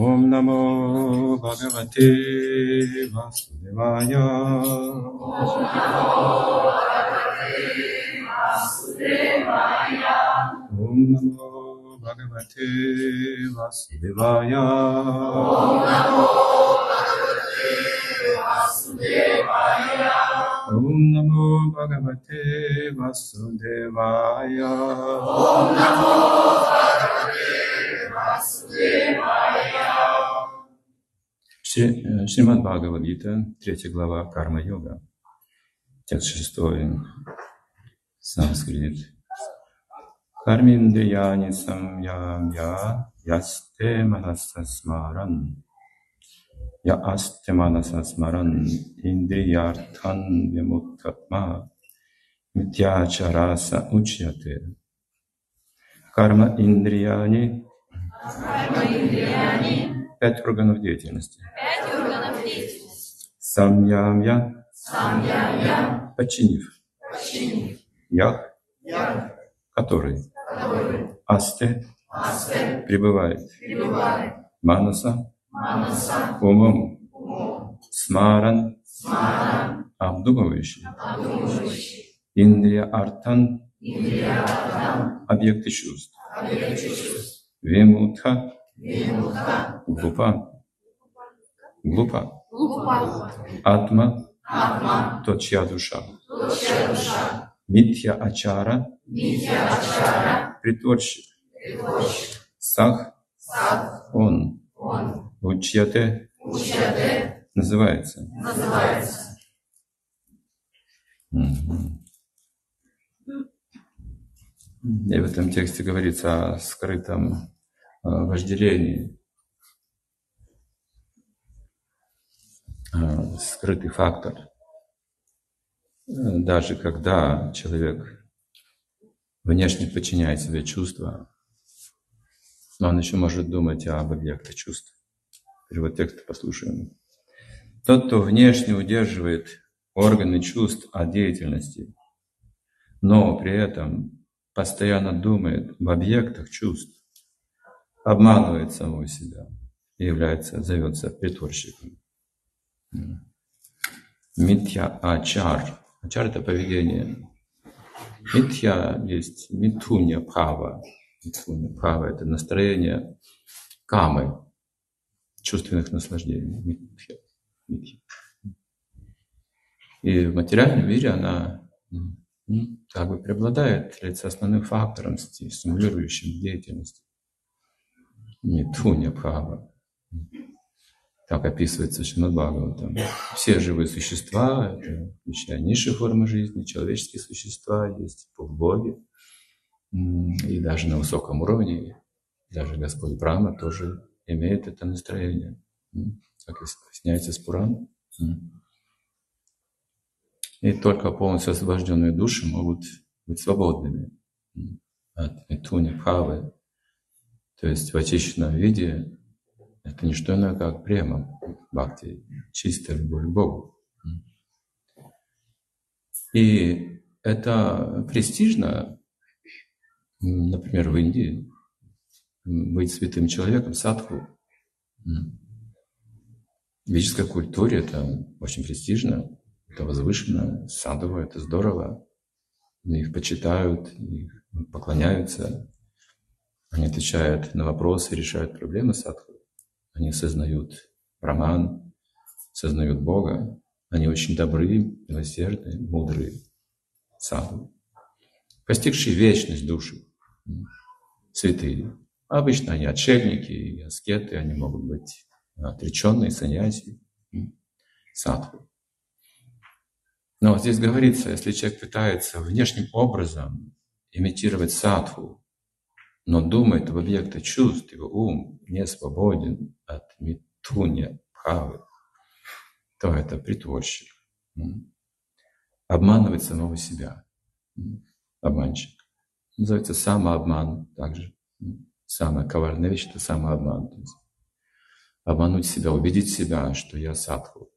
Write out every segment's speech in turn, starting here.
Ом намо Бхагавате Васудевая. Ом намо Бхагавате Васудевая. Ом намо Бхагавате Васудевая. Ом намо Шримад Бхагавад-гита, 3 глава, Карма-йога, текст 6, санскрит. Карминдрияни самьямья ясте манаса смаран. Я асте манаса смаран индрiyarthan vimуттатма митьячараса учьяте. Карма индрияни. 5 органов деятельности. Самьямья. Подчинив. Ях. Который. Асте. Пребывает. Манаса. Умом. Смаран. Обдумывающий. Индрия-артан. Объекты чувств. Вимутха. Глупа. Атма. То, чья душа. Митья ачара. Притворщик. Сах. Он. Учьяте. Называется. И в этом тексте говорится о скрытом вожделении. Скрытый фактор. Даже когда человек внешне подчиняет себе чувства, но он еще может думать об объектах чувств. Перевод текста послушаем. Тот, кто внешне удерживает органы чувств от деятельности, но при этом постоянно думает об объектах чувств, обманывает самого себя и зовется притворщиком. Митья ачар. Ачар — это поведение. Митья есть митунья бхава. Митунья бхава — это настроение камы, чувственных наслаждений. Митья. И в материальном мире она как бы преобладает, является основным фактором, стимулирующим деятельность. Митунья бхава. Так описывается Шримад Бхагаватам. Все живые существа, это включая низшие формы жизни, человеческие существа, есть полубоги. И даже на высоком уровне, даже Господь Брахма тоже имеет это настроение. Как объясняется из Пуран. И только полностью освобожденные души могут быть свободными от митуни, бхавы. То есть в очищенном виде это не что иное, как према, бхакти, чистая любовь к Богу. И это престижно, например, в Индии, быть святым человеком, садху. В ведической культуре это очень престижно, это возвышенно, садху — это здорово. Их почитают, их поклоняются, они отвечают на вопросы, решают проблемы садху. Они сознают Браман, сознают Бога. Они очень добры, милосердны, мудрые, садху, постигшие вечность души, святые. Обычно они отшельники и аскеты, они могут быть отреченные, саньяси, садху. Но здесь говорится, если человек пытается внешним образом имитировать садху, но думает об объектах чувств, его ум не свободен от митунья бхавы, то это притворщик. Обманывает самого себя. Обманщик. Называется самообман также. Самая коварная вещь — это самообман. То есть обмануть себя, убедить себя, что я садху.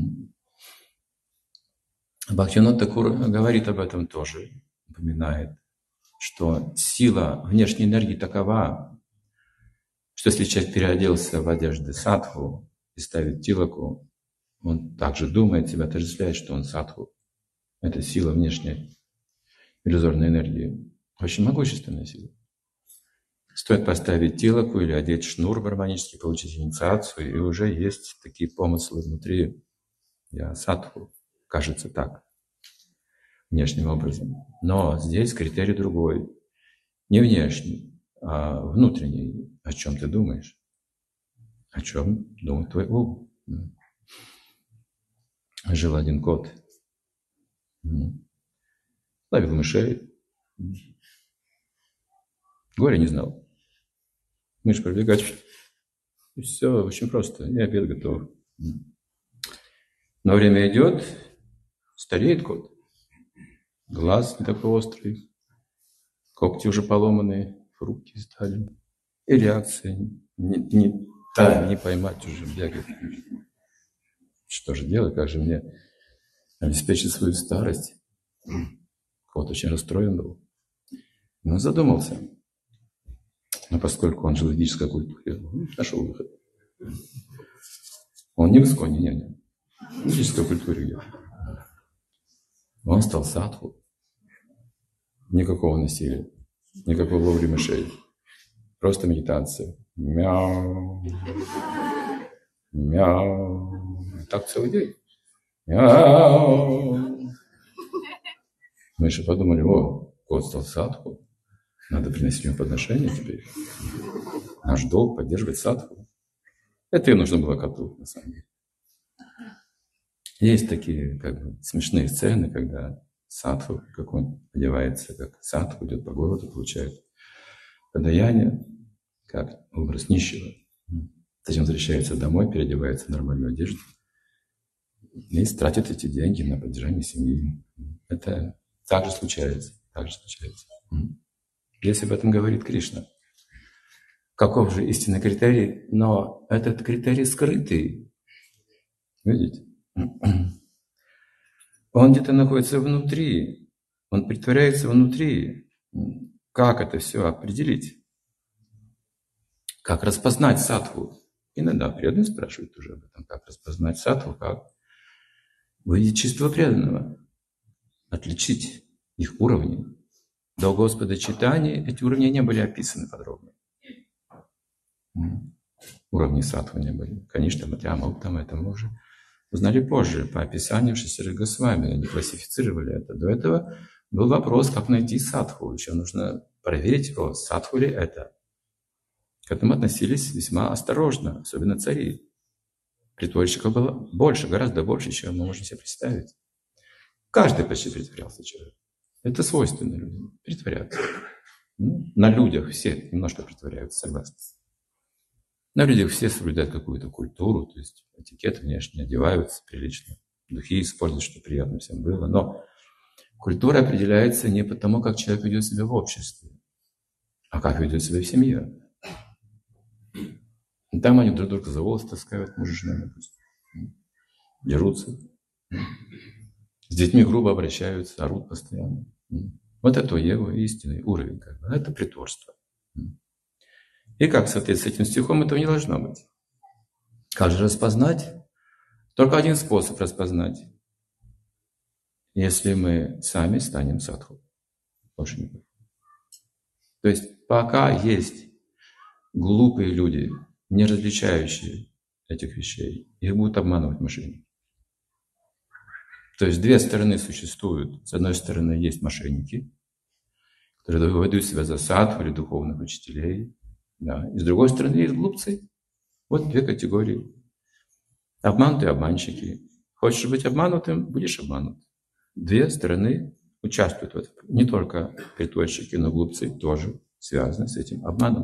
Бхактивинода Тхакур говорит об этом тоже, упоминает, что сила внешней энергии такова, что если человек переоделся в одежды садху и ставит тилаку, он также думает, себя отождествляет, что он садху. Это сила внешней иллюзорной энергии. Очень могущественная сила. Стоит поставить тилаку или одеть шнур гармонически, получить инициацию, и уже есть такие помыслы внутри. Я садху, кажется так, внешним образом. Но здесь критерий другой. Не внешний, а внутренний. О чем ты думаешь? О чем думает твой ум? Жил один кот. Ловил мышей. Горя не знал. Мышь пробегать. И все очень просто. И обед готов. Но время идет, стареет кот. Глаз не такой острый. Когти уже поломанные, хрупкие стали. И реакция не поймать уже бегает. Что же делать? Как же мне обеспечить свою старость? Кот очень расстроен был. Но задумался. Но поскольку он жил в ведической культуре, нашел выход. Он не в исконе, не. В ведической культуре где? Он стал садху. Никакого насилия, никакой ловли мышей. Просто медитация. Мяу. Мяу. Так целый день. Мяу. Мыши подумали, кот стал садху. Надо приносить ему подношение теперь. Наш долг поддерживать садху. Это и нужно было коту, на самом деле. Есть такие смешные сцены, когда садху, как он одевается, как садху идет по городу, получает подаяние, как образ нищего. Затем возвращается домой, переодевается в нормальную одежду и тратит эти деньги на поддержание семьи. Это также случается. Здесь об этом говорит Кришна. Каков же истинный критерий? Но этот критерий скрытый. Видите? Он где-то находится внутри. Он притворяется внутри. Как это все определить? Как распознать садху? Иногда преданные спрашивают уже об этом. Как распознать садху? Как увидеть чистого преданного? Отличить их уровни. До Господа читания эти уровни не были описаны подробно. Уровни садху не были. Конечно, это мы уже узнали позже, по описанию Шестирых Госвами. Они классифицировали это. До этого был вопрос, как найти садху. Еще нужно проверить его, садху ли это. К этому относились весьма осторожно, особенно цари. Притворщиков было больше, гораздо больше, чем мы можем себе представить. Каждый почти притворялся человек. Это свойственно людям, притворяться. На людях все немножко притворяются, согласны. На людях все соблюдают какую-то культуру, то есть этикет внешне, одеваются прилично, духи используют, чтобы приятно всем было. Но культура определяется не потому, как человек ведет себя в обществе, а как ведет себя в семье. И там они друг друга за волосы таскают, муж и жена, допустим, дерутся. С детьми грубо обращаются, орут постоянно. Вот это его истинный уровень. Это притворство. И как в соответствии с этим стихом этого не должно быть. Как же распознать? Только один способ распознать. Если мы сами станем садху. Больше никак. То есть пока есть глупые люди, не различающие этих вещей, их будут обманывать мошенники. То есть две стороны существуют. С одной стороны есть мошенники, которые выдают себя за садху или духовных учителей. Да. И с другой стороны есть глупцы. Вот две категории. Обманутые обманщики. Хочешь быть обманутым, будешь обманут. Две стороны участвуют в этом. Не только притворщики, но глупцы тоже связаны с этим обманом.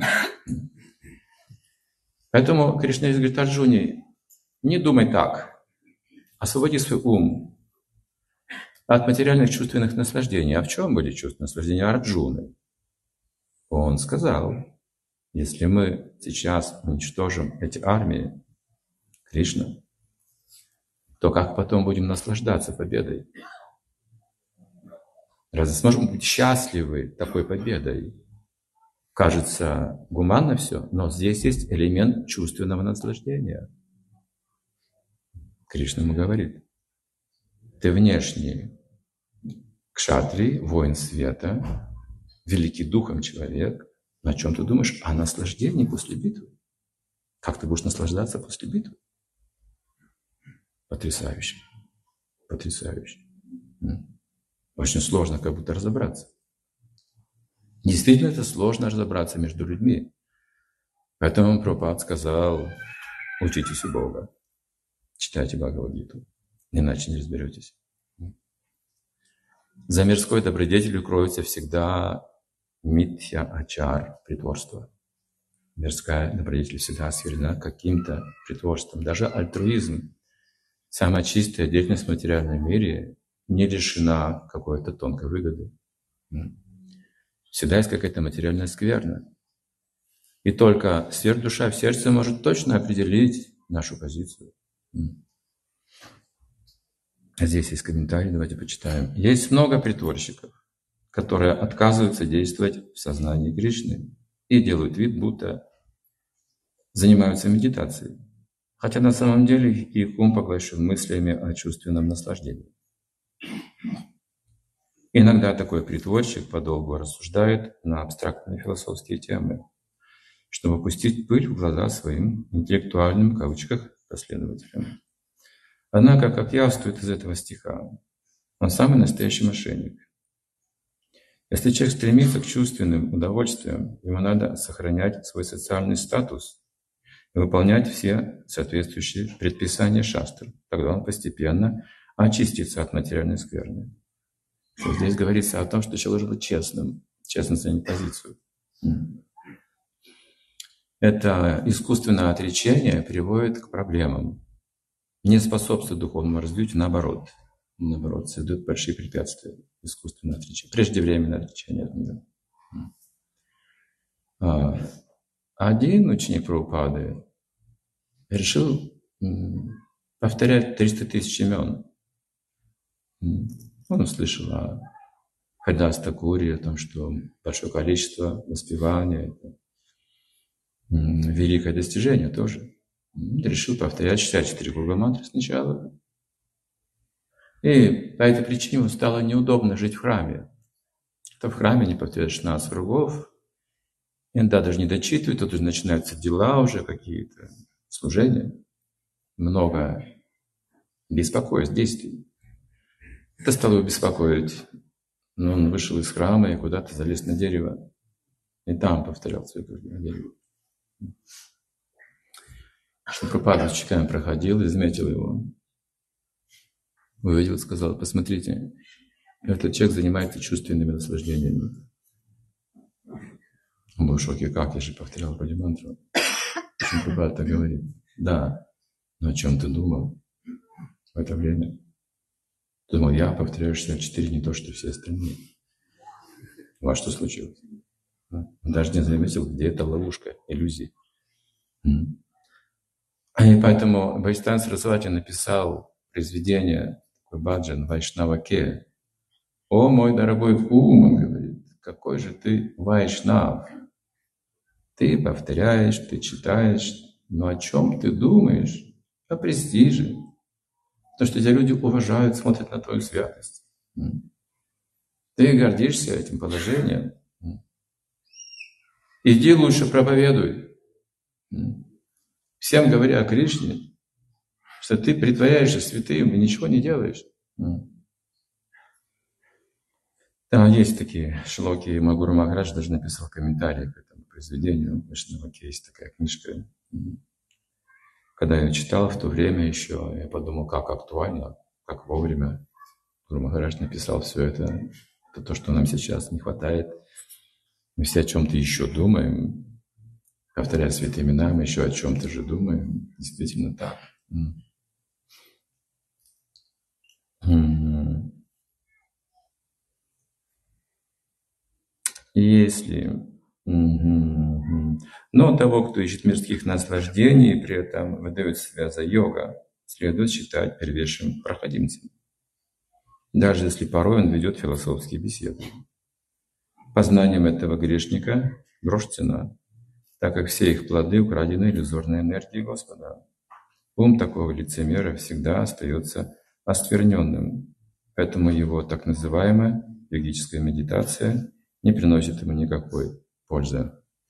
Поэтому Кришна говорит Арджуне, не думай так. Освободи свой ум от материальных чувственных наслаждений. А в чем были чувственные наслаждения Арджуны? Он сказал, если мы сейчас уничтожим эти армии, Кришна, то как потом будем наслаждаться победой? Разве сможем быть счастливы такой победой? кажется гуманно все, но здесь есть элемент чувственного наслаждения. Кришна ему говорит: ты внешний кшатрий, воин света, великий духом человек. Но о чем ты думаешь? О наслаждении после битвы. Как ты будешь наслаждаться после битвы? Потрясающе. Потрясающе. Очень сложно как будто разобраться. Действительно, это сложно разобраться между людьми. Поэтому Прабхупад сказал: учитесь у Бога, читайте Бхагавад-гиту, иначе не разберетесь. За мирской добродетелью кроется всегда митья-ачар, притворство. Мирская добродетель всегда освящена каким-то притворством. Даже альтруизм, самая чистая деятельность в материальном мире, не лишена какой-то тонкой выгоды. Всегда есть какая-то материальная скверна. И только сверхдуша в сердце может точно определить нашу позицию. Здесь есть комментарий, давайте почитаем. Есть много притворщиков, которые отказываются действовать в сознании Кришны и делают вид, будто занимаются медитацией. Хотя на самом деле их ум поглощен мыслями о чувственном наслаждении. Иногда такой притворщик подолгу рассуждает на абстрактные философские темы, чтобы пустить пыль в глаза своим интеллектуальным, в кавычках, последователям. Однако, как явствует из этого стиха, он самый настоящий мошенник. Если человек стремится к чувственным удовольствиям, ему надо сохранять свой социальный статус и выполнять все соответствующие предписания шастры. Тогда он постепенно очистится от материальной скверны. Здесь говорится о том, что человек должен быть честным, честно занять позицию. Это искусственное отречение приводит к проблемам, не способствует духовному развитию, наоборот, создает большие препятствия, искусственное отречение, преждевременное отречение от мира. Один ученик Прабхупады решил повторять 300 тысяч имен. Он услышал о Харидас-такуре, о том, что большое количество воспевания – это великое достижение тоже. Решил повторять 64 круга мантры сначала. И по этой причине ему стало неудобно жить в храме. То в храме не повторяют 16 кругов, иногда даже не дочитывают, тут уже начинаются дела уже какие-то, служения. Много беспокойств, действий. Это стало его беспокоить. Но он вышел из храма и куда-то залез на дерево. И там повторял свои круги на дереве. Прабхупада с учениками проходил и заметил его. Увидел и сказал: посмотрите, этот человек занимается чувственными наслаждениями. Он был в шоке: как, я же повторял бодимантру. Прабхупада так говорит: да, но о чем ты думал в это время? Думал, я повторяю 64, не то, что все остальные. У вас что случилось? Он даже не заметил, где эта ловушка, иллюзии. И поэтому Бхактисиданта Сарасвати написал произведение, такой баджан Вайшнава-ке. О, мой дорогой ум, он говорит, какой же ты вайшнав. Ты повторяешь, ты читаешь, но о чем ты думаешь? О престиже. Потому что эти люди уважают, смотрят на твою святость. Ты гордишься этим положением. Иди лучше проповедуй. Всем говоря о Кришне, что ты притворяешься святым и ничего не делаешь. Там есть такие шлоки, и Магуру Махарадж даже написал комментарий к этому произведению. Вайшнава-ке есть такая книжка. Когда я читал в то время еще, я подумал, как актуально, как вовремя. Гуру Махарадж написал все это. Это то, что нам сейчас не хватает. Мы все о чем-то еще думаем. Повторяя святые имена, мы еще о чем-то же думаем. Действительно так. Если... Но того, кто ищет мирских наслаждений и при этом выдает себя за йога, следует считать первейшим проходимцем. Даже если порой он ведет философские беседы. Познанием этого грешника грош цена, так как все их плоды украдены иллюзорной энергией Господа. Ум такого лицемера всегда остается оскверненным, поэтому его так называемая йогическая медитация не приносит ему никакой пользы.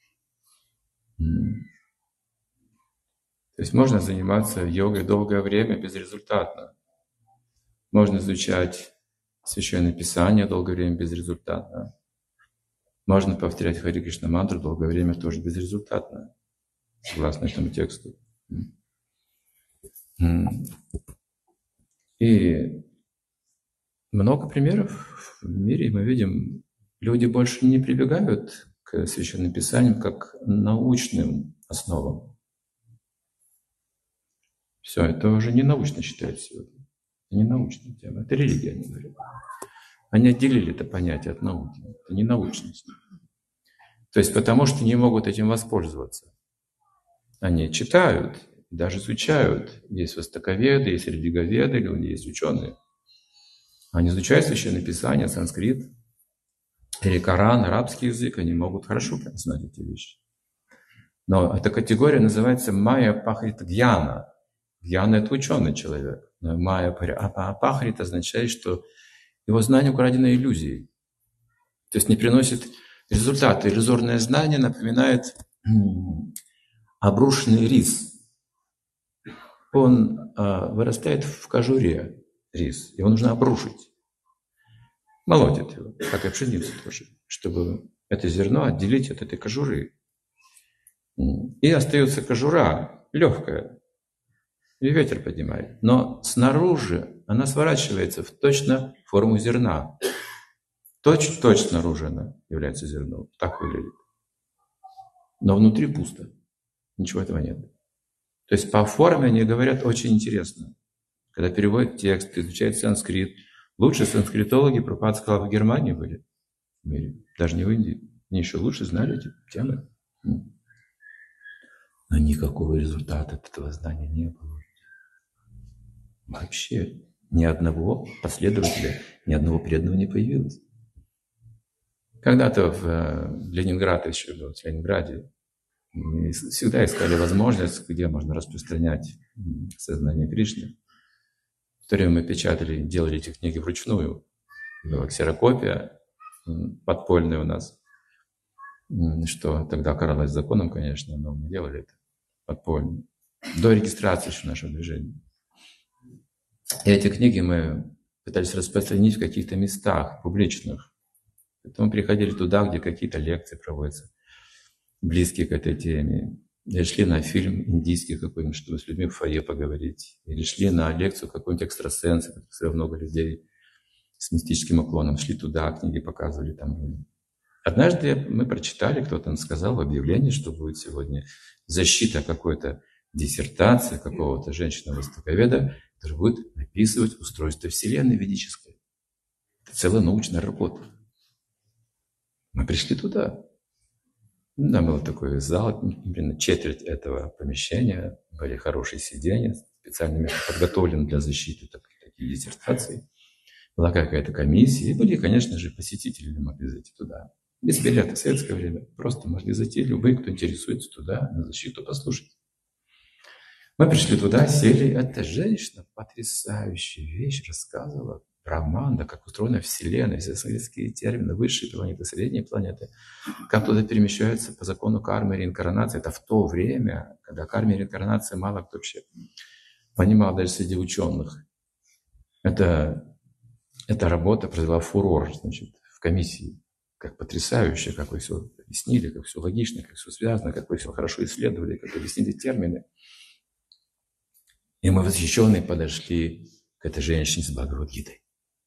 То есть можно заниматься йогой долгое время безрезультатно. Можно изучать Священное Писание долгое время безрезультатно. Можно повторять Хари Кришна мантру долгое время тоже безрезультатно, согласно этому тексту. И много примеров в мире мы видим. Люди больше не прибегают к Священным Писаниям как научным основам. Все, это уже не научно считается сегодня. Это не научная тема, это религия, они говорят. Они отделили это понятие от науки. Это не научность. То есть потому что не могут этим воспользоваться. Они читают, даже изучают. Есть востоковеды, есть религоведы, люди, есть ученые. Они изучают Священное Писание, санскрит или Коран, арабский язык. Они могут хорошо знать эти вещи. Но эта категория называется майя пахрит гьяна. Гьяна – это ученый человек. Но майя пахрит означает, что его знание украдено иллюзией. То есть не приносит результаты. Иллюзорное знание напоминает обрушенный рис. Он вырастает в кожуре, рис. Его нужно обрушить. Молотит его, как и пшеницу тоже, чтобы это зерно отделить от этой кожуры. И остается кожура легкая, и ветер поднимает. Но снаружи она сворачивается в точно форму зерна. Точно снаружи она является зерном. Так выглядит. Но внутри пусто. Ничего этого нет. То есть по форме они говорят очень интересно. Когда переводят текст, изучают санскрит. Лучшие санскритологи, Прабхупада сказал, в Германии были в мире. Даже не в Индии. Они еще лучше знали эти темы. Но никакого результата от этого знания не было. Вообще ни одного последователя, ни одного преданного не появилось. Когда-то в Ленинграде еще был, в Ленинграде, мы всегда искали возможность, где можно распространять сознание Кришны. В то время мы печатали, делали эти книги вручную. Была ксерокопия подпольная у нас, что тогда каралось законом, конечно, но мы делали это подпольно. До регистрации еще нашего движения. И эти книги мы пытались распространить в каких-то местах публичных. Потом приходили туда, где какие-то лекции проводятся, близкие к этой теме. Или шли на фильм индийский какой-нибудь, чтобы с людьми в фойе поговорить. Или шли на лекцию какого-нибудь экстрасенса, как много людей с мистическим уклоном. Шли туда, книги показывали там. Однажды мы прочитали, кто-то сказал в объявлении, что будет сегодня защита какой-то диссертации какого-то женщины-востоковеда, который будет описывать устройство Вселенной ведической. Это целая научная работа. Мы пришли туда. Там был такой зал, примерно четверть этого помещения, были хорошие сиденья, специально место подготовлено для защиты таких диссертаций. Была какая-то комиссия, и были, конечно же, посетители могли зайти туда. Без билета, в советское время. Просто могли зайти любые, кто интересуется туда, на защиту послушать. Мы пришли туда, сели. Эта женщина потрясающая вещь рассказывала. Браманда, как устроена Вселенная, все советские термины, высшие планеты, средние планеты, как туда перемещаются по закону кармы и реинкарнации. Это в то время, когда карма и реинкарнация мало кто вообще понимал, даже среди ученых. Эта работа произвела фурор, значит, в комиссии. Как потрясающе, как вы все объяснили, как все логично, как все связано, как вы все хорошо исследовали, как объяснили термины. И мы восхищенные подошли к этой женщине с Бхагавад-гитой.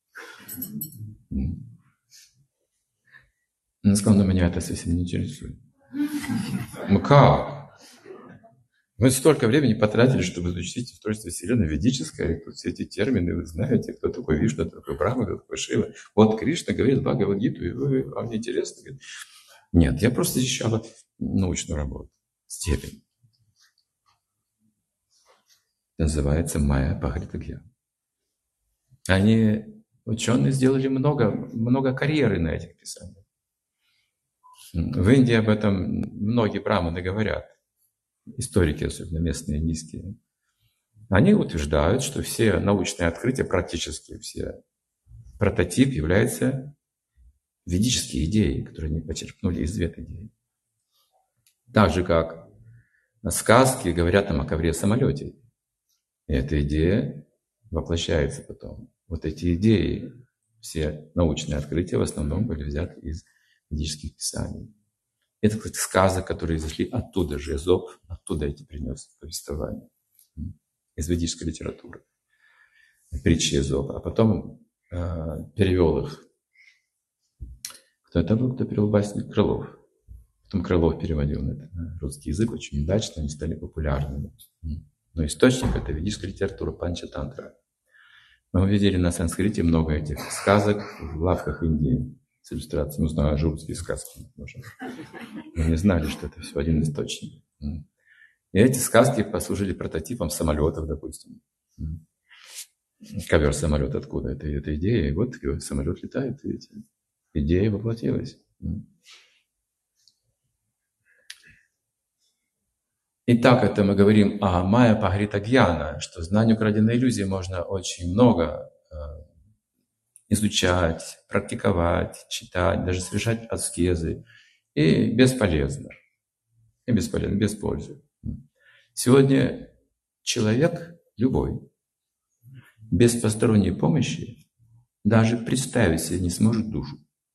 Она сказала, меня это совсем не интересует. Ну как? Вы столько времени потратили, чтобы изучить устройство Вселенной ведическое, и тут все эти термины, вы знаете, кто такой Вишну, кто такой Брахма, кто такой Шива. Вот Кришна говорит Бхагавад-гиту, и вам не интересно? Говорит, нет, я просто защищала научную работу, степень. Называется майя пахрит гьяна. Ученые сделали много карьеры на этих писаниях. В Индии об этом многие браманы говорят, историки, особенно местные, индийские. Они утверждают, что все научные открытия, практически все, прототип является ведические идеи, которые они почерпнули из Вед-идеи. Так же, как сказки говорят нам о ковре-самолете. И эта идея воплощается потом. Вот эти идеи, все научные открытия в основном были взяты из ведических писаний. Это, кстати, сказок, которые зашли оттуда же, Эзоп, оттуда эти принес повествования, из ведической литературы, притчи Эзопа. А потом перевел их. Кто это был, кто перевел басни? Крылов. Потом Крылов переводил на русский язык очень удачно, они стали популярными. Но источник — это ведическая литература, панчатантра. Мы увидели на санскрите много этих сказок в лавках Индии с иллюстрацией. Мы знаем ажурские сказки. Мы не знали, что это все один источник. И эти сказки послужили прототипом самолетов, допустим. Ковер-самолет откуда? Это идея. И вот самолет летает, видите. Идея воплотилась. Итак, это мы говорим о майя пахрита гьяна, что знанию краденой иллюзии можно очень много изучать, практиковать, читать, даже совершать аскезы. И бесполезно. И бесполезно, без пользы. Сегодня человек, любой, без посторонней помощи даже представить себе не сможет душу.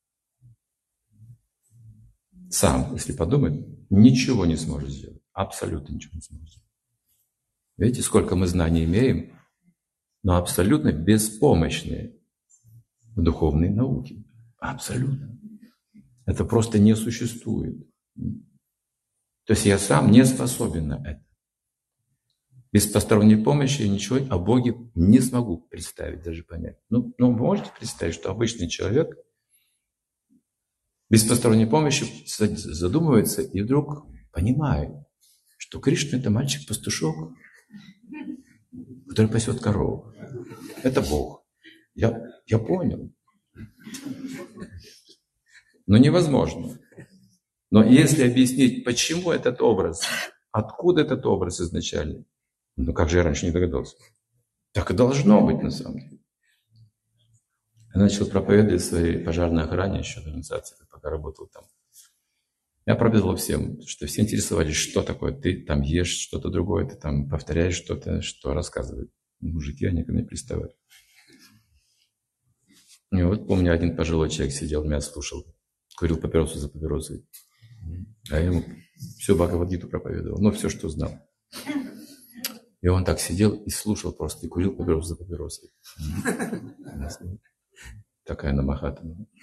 Сам, если подумать, ничего не сможет сделать. Абсолютно ничего не сможет сделать. Видите, сколько мы знаний имеем, но абсолютно беспомощные в духовной науке. Абсолютно. Это просто не существует. То есть я сам не способен на это. Без посторонней помощи я ничего о Боге не смогу представить, даже понять. Ну, вы можете представить, что обычный человек без посторонней помощи задумывается и вдруг понимает, что Кришна — это мальчик-пастушок, который пасет корову. Это Бог. Я понял. Но невозможно. Но если объяснить, почему этот образ, откуда этот образ изначально, ну как же я раньше не догадался? Так и должно быть на самом деле. Я начал проповедовать в своей пожарной охране еще до инициации, пока работал там. Я проповедовал всем, что все интересовались, что такое ты там ешь что-то другое, ты там повторяешь что-то, что рассказывают. Мужики, они ко мне приставали. И вот помню, один пожилой человек сидел, меня слушал, курил папиросу за папиросой. А я ему всю Бхагавад-гиту проповедовал, ну все, что знал. И он так сидел и слушал просто, и курил папиросу за папиросой. Такая намахата.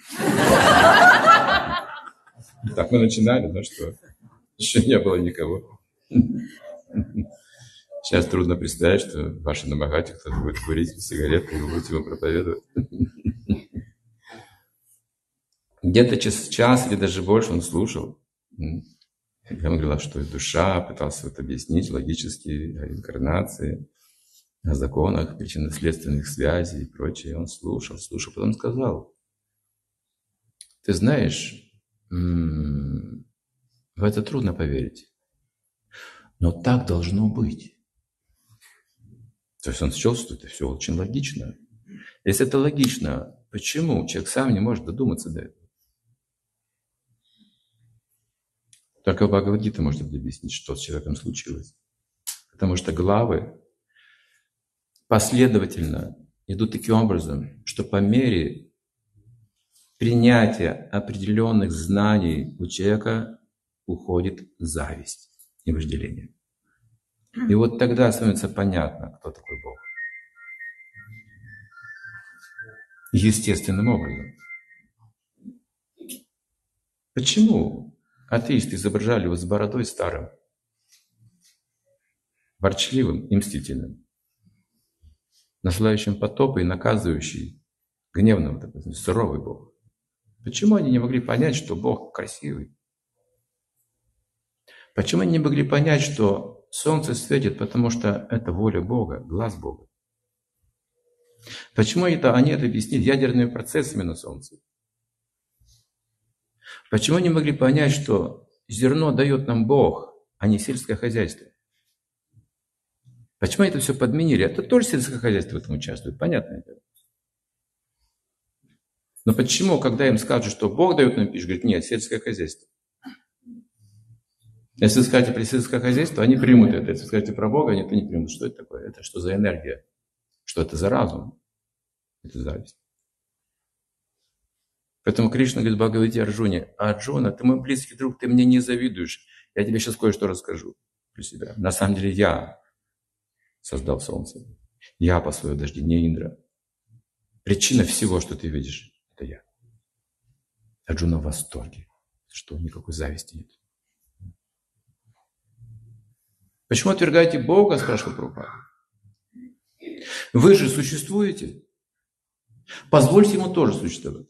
Так мы начинали, ну что, еще не было никого. Сейчас трудно представить, что в вашей намахате кто-то будет курить сигареты, и вы будете ему проповедовать. Где-то час или даже больше он слушал. Я ему говорил, что это душа, пытался это объяснить логически, о реинкарнации, о законах, причинно-следственных связей и прочее. Он слушал, потом сказал: ты знаешь, в это трудно поверить, но так должно быть. То есть он счел, что это все очень логично. Если это логично, почему человек сам не может додуматься до этого? Только Бхагавад-гита может объяснить, что с человеком случилось. Потому что главы последовательно идут таким образом, что по мере принятия определенных знаний у человека уходит зависть и вожделение. И вот тогда становится понятно, кто такой Бог. Естественным образом. Почему атеисты изображали его с бородой старым, ворчливым и мстительным, насылающим потопы и наказывающий гневным, такой суровый Бог? Почему они не могли понять, что Бог красивый? Почему они не могли понять, что солнце светит, потому что это воля Бога, глаз Бога? Почему они это объяснили ядерными процессами на солнце? Почему не могли понять, что зерно дает нам Бог, а не сельское хозяйство? Почему это все подменили? Это тоже сельское хозяйство в этом участвует, понятное дело. Но почему, когда им скажут, что Бог дает нам пищу, говорят, нет, сельское хозяйство. Если вы скажете про сельское хозяйство, они примут это. Если вы скажете про Бога, они это не примут. Что это такое? Это что за энергия? Что это за разум? Это зависть. Поэтому Кришна говорит Бхагавате Арджуне: Арджуна, ты мой близкий друг, ты мне не завидуешь. Я тебе сейчас кое-что расскажу про себя. На самом деле я создал солнце. Я посылаю дожди, не Индра. Причина всего, что ты видишь, это я. Арджуна в восторге, что никакой зависти нет. Почему отвергаете Бога, спрашивал Прабхупада? Вы же существуете. Позвольте ему тоже существовать.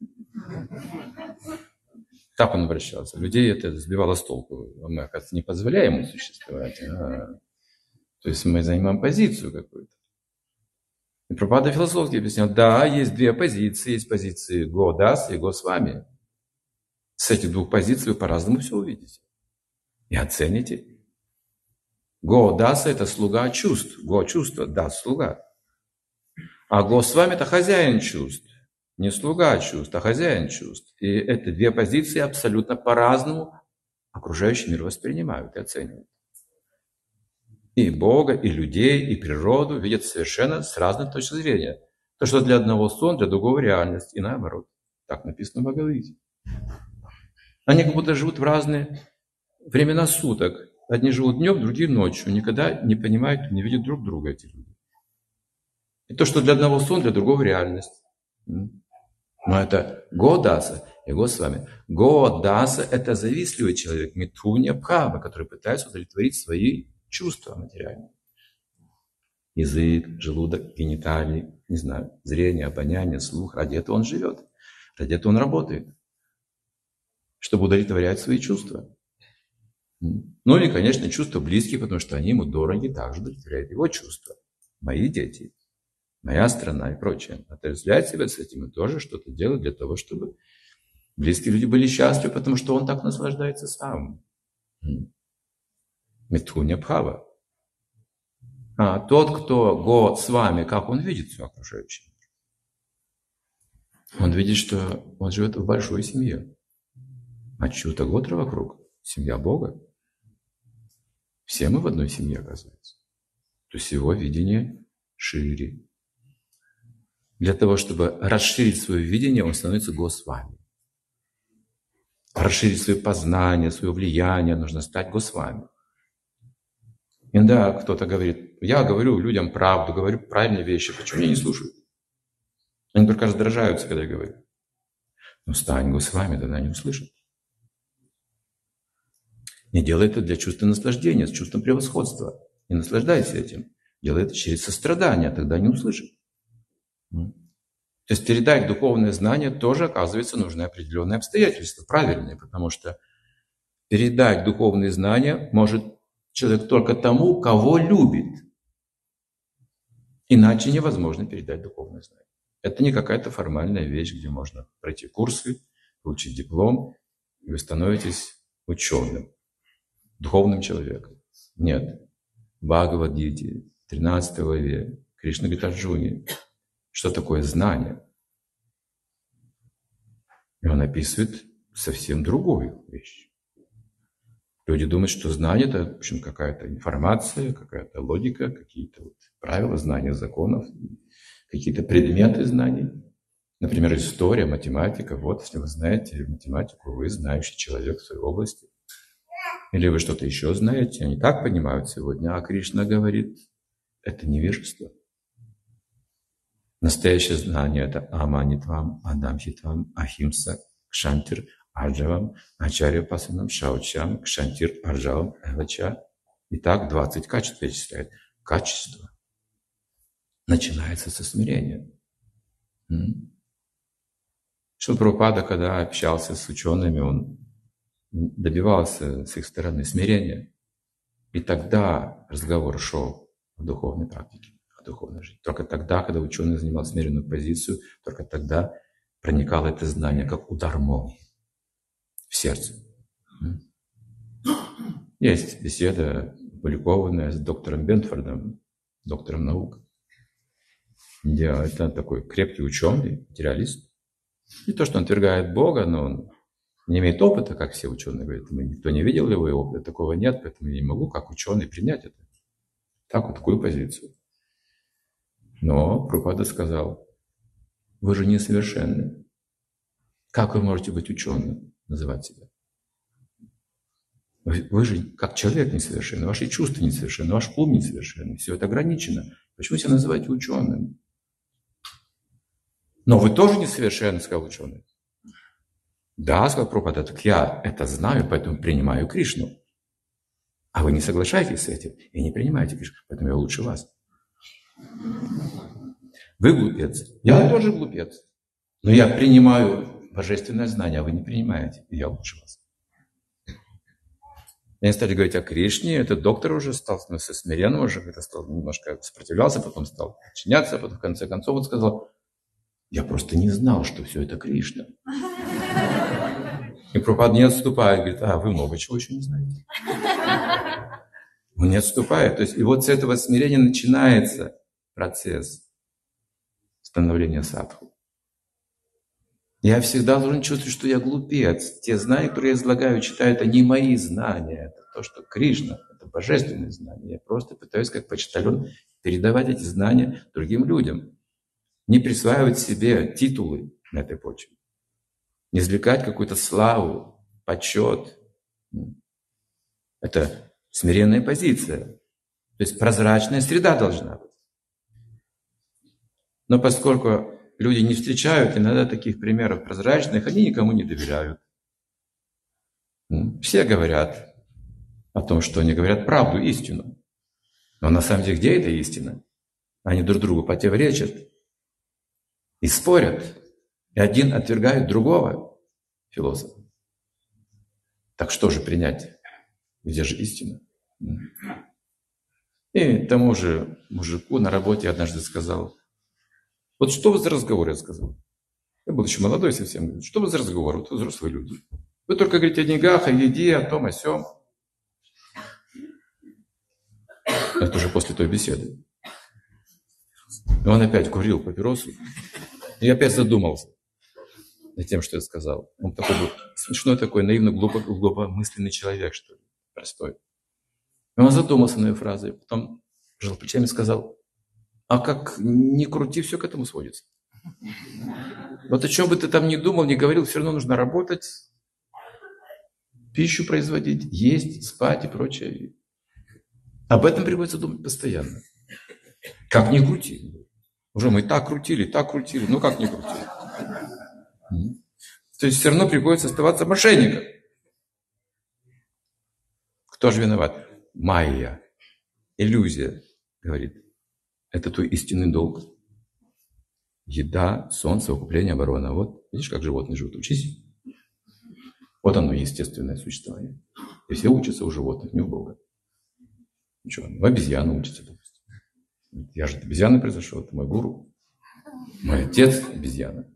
Так он обращался. Людей это сбивало с толку. Мы, оказывается, не позволяем ему существовать. То есть мы занимаем позицию какую-то. И Прабхупада философски объяснял: да, есть две позиции. Есть позиции Го-дас и Го-свами. С этих двух позиций вы по-разному все увидите. И оцените. Го-даса – это слуга чувств. Го-чувство, дас – слуга. А Го-свами – это хозяин чувств. Не слуга чувств, а хозяин чувств. И эти две позиции абсолютно по-разному окружающий мир воспринимают и оценивают. И Бога, и людей, и природу видят совершенно с разной точки зрения. То, что для одного сон, для другого реальность, и наоборот. Так написано в Бхагавад-гите. Они как будто живут в разные времена суток. Одни живут днем, другие ночью. Никогда не понимают, не видят друг друга эти люди. И то, что для одного сон, для другого реальность. Но это Го-даса и Го-свами. Го-даса – это завистливый человек, митхунья бхава, который пытается удовлетворить свои чувства материальные. Язык, желудок, гениталии, не знаю, зрение, обоняние, слух. Ради этого он живет. Ради этого он работает. Чтобы удовлетворять свои чувства. Ну и, конечно, чувства близкие, потому что они ему дороги, также удовлетворяют его чувства. Мои дети, моя страна и прочее. Отождествлять себя с этим и тоже что-то делать для того, чтобы близкие люди были счастливы, потому что он так наслаждается сам. Митхунья бхава. А тот, кто го с вами, как он видит все окружающее? Он видит, что он живет в большой семье. А чью-то готра вокруг. Семья Бога. Все мы в одной семье, оказывается. То есть его видение шире. Для того, чтобы расширить свое видение, он становится Госвами. Расширить свое познание, свое влияние, нужно стать Госвами. Иногда кто-то говорит: я говорю людям правду, говорю правильные вещи, почему меня не слушают? Они только раздражаются, когда я говорю. Ну, стань Госвами, тогда они услышат. Не делай это для чувства наслаждения, с чувством превосходства. Не наслаждайся этим. Делай это через сострадание, тогда не услышат. То есть передать духовное знание тоже, оказывается, нужны определенные обстоятельства, правильные, потому что передать духовные знания может человек только тому, кого любит. Иначе невозможно передать духовное знание. Это не какая-то формальная вещь, где можно пройти курсы, получить диплом, и вы становитесь ученым, духовным человеком. Нет. В Бхагавад-гите 13 главе Кришна говорит Арджуне, что такое знание. И он описывает совсем другую вещь. Люди думают, что знание – это, в общем, какая-то информация, какая-то логика, какие-то правила, знания законов, какие-то предметы знаний. Например, история, математика. Вот, если вы знаете математику, вы знающий человек в своей области. Или вы что-то еще знаете, они так понимают сегодня. А Кришна говорит, это невежество. Настоящее знание – это аманитвам, адамхитвам, ахимса, кшантир, арджавам, ачарья пасанам, шаучам, кшантир, арджавам, эвача. Итак, 20 качеств перечисляет. Качество начинается со смирения. Шрила Прабхупада, когда общался с учеными, он добивался с их стороны смирения. И тогда разговор шел о духовной практике, о духовной жизни. Только тогда, когда ученый занимал смиренную позицию, только тогда проникало это знание, как удар молнии. в сердце. Есть беседа, опубликованная с доктором Бентфордом, доктором наук, где это такой крепкий ученый, материалист. Не то, что он отвергает Бога, но он не имеет опыта, как все ученые говорят. Никто не видел его опыта, такого нет, поэтому я не могу, как ученый, принять это. Так, вот такую позицию. Но Прабхупада сказал: вы же несовершенны. Как вы можете быть ученым, называть себя? Вы же как человек несовершенный, ваши чувства несовершенны, ваш ум несовершенный, все это ограничено. Почему себя называете ученым? Но вы тоже несовершенны, сказал ученый. Да, сказал Прабхупада, так я это знаю, поэтому принимаю Кришну. А вы не соглашаетесь с этим и не принимаете Кришну, поэтому я лучше вас. Вы глупец, я тоже глупец. Но я принимаю божественное знание, а вы не принимаете, и я лучше вас. И они стали говорить о Кришне, этот доктор уже стал становиться смиренным, уже как-то стал немножко сопротивлялся, потом стал подчиняться, потом в конце концов он сказал: я просто не знал, что все это Кришна. И Прабхупада не отступает, говорит: вы много чего еще не знаете. Он не отступает. То есть, и вот с этого смирения начинается процесс становления садху. Я всегда должен чувствовать, что я глупец. Те знания, которые я излагаю, читаю, это не мои знания. Это то, что Кришна, это божественные знания. Я просто пытаюсь, как почтальон, передавать эти знания другим людям. Не присваивать себе титулы на этой почве. Не извлекать какую-то славу, почет. Это смиренная позиция. То есть прозрачная среда должна быть. Но поскольку люди не встречают иногда таких примеров прозрачных, они никому не доверяют. Все говорят о том, что они говорят правду, истину. Но на самом деле, где эта истина? Они друг другу противоречат и спорят. И один отвергает другого философа. Так что же принять? Где же истина? И тому же мужику на работе однажды сказал: вот что вы за разговор, я сказал. Я был еще молодой совсем. Что вы за разговор? Вот вы взрослые люди. Вы только говорите о деньгах, о еде, о том, о сём. Это уже после той беседы. И он опять курил папиросу. И опять задумался над тем, что я сказал. Он такой был смешной такой, наивно, глубокомысленный человек, что ли, простой. И он задумался на ее фразы. Потом пожал плечами и сказал: а как ни крути, все к этому сводится. Вот о чем бы ты там ни думал, ни говорил, все равно нужно работать, пищу производить, есть, спать и прочее. Об этом приходится думать постоянно. Как ни крути. Уже мы так крутили, ну как ни крутили. То есть все равно приходится оставаться мошенником. Кто же виноват? Майя, иллюзия, говорит. Это твой истинный долг. Еда, сон, совокупление, оборона. Вот, видишь, как животные живут. Учись. Вот оно, естественное существование. И все учатся у животных, не у Бога. Ничего, обезьяна учится, допустим. Я же от обезьяны произошел, это мой гуру. Мой отец обезьяна.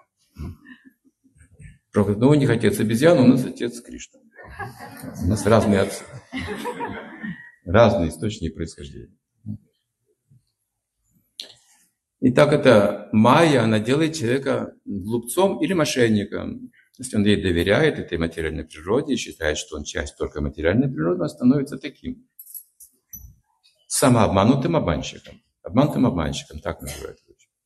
Правда, но у них отец обезьяна, у нас отец Кришна. У нас разные отцы. Разные источники происхождения. Итак, это майя, она делает человека глупцом или мошенником. Если он ей доверяет этой материальной природе и считает, что он часть только материальной природы, он становится таким самообманутым обманщиком. Обманутым обманщиком, так называют.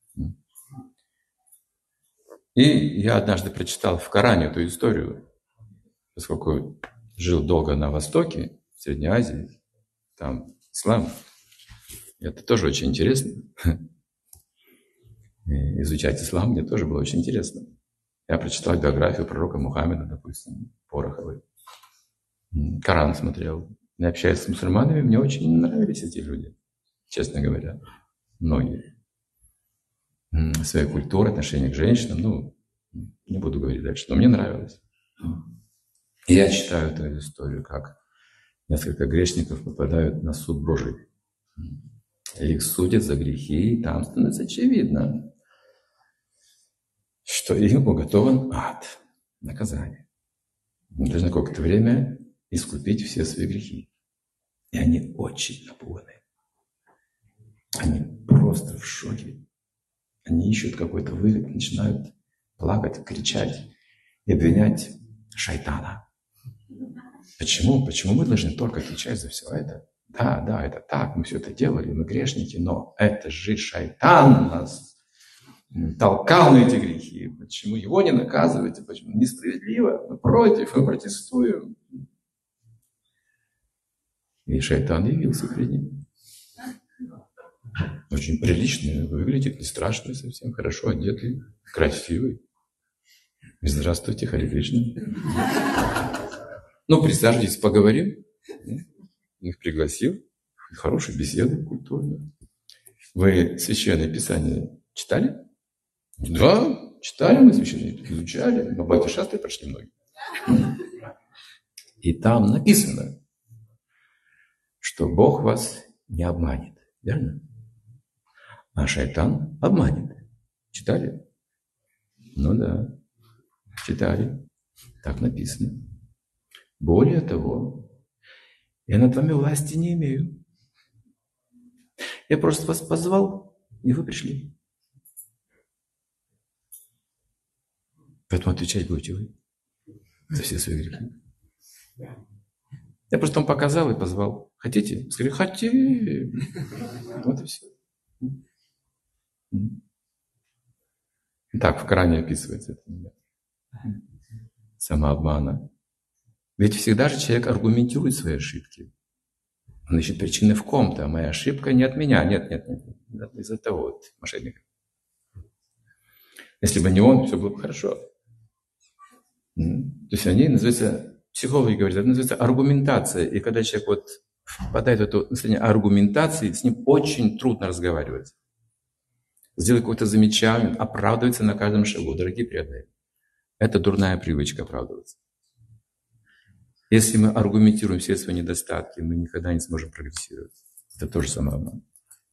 И я однажды прочитал в Коране эту историю, поскольку жил долго на Востоке, в Средней Азии, там ислам. Это тоже очень интересно. И изучать ислам мне тоже было очень интересно. Я прочитал биографию пророка Мухаммеда, допустим, Пороховой. Коран смотрел. Я общаюсь с мусульманами, мне очень нравились эти люди, честно говоря. Многие. Своей культурой, отношение к женщинам, не буду говорить дальше, но мне нравилось. И я читаю эту историю, как несколько грешников попадают на суд Божий. Их судят за грехи, и там становится очевидно, что им уготован ад, наказание. Мы должны какое-то время искупить все свои грехи. И они очень напуганы. Они просто в шоке. Они ищут какой-то выход, начинают плакать, кричать и обвинять шайтана. Почему? Почему мы должны только отвечать за все это? Да, это так, мы все это делали, мы грешники, но это же шайтан нас толкал на эти грехи. Почему его не наказываете? Почему несправедливо? Мы против, мы протестуем. И шайтан явился перед ним. Очень приличный выглядит, не страшный совсем, хорошо одетый, красивый. Здравствуйте, Харе Кришна. Ну, присаживайтесь, поговорим. Их пригласил. Хорошая беседа, культурная. Вы Священное Писание читали? Да, читали мы Священное Писание, изучали. Мы Бхакти-шастры прошли многие. И там написано, что Бог вас не обманет. Верно? А шайтан обманет. Читали? Ну да, читали. Так написано. Более того, я над вами власти не имею. Я просто вас позвал, и вы пришли. Поэтому отвечать будете вы за все свои грехи. Я просто вам показал и позвал. Хотите? Сказали, хотим. Вот и все. Так в Коране описывается это. Самообмана. Ведь всегда же человек аргументирует свои ошибки. Он ищет причины в ком-то. Моя ошибка не от меня. Нет. Из-за того вот мошенника. Если бы не он, все было бы хорошо. То есть они называются, психологи говорят, это называется аргументация. И когда человек вот впадает в это состояние аргументации, с ним очень трудно разговаривать. Сделать какое-то замечание, оправдывается на каждом шагу. Дорогие преданные, это дурная привычка оправдываться. Если мы аргументируем все свои недостатки, мы никогда не сможем прогрессировать. Это тоже самообман.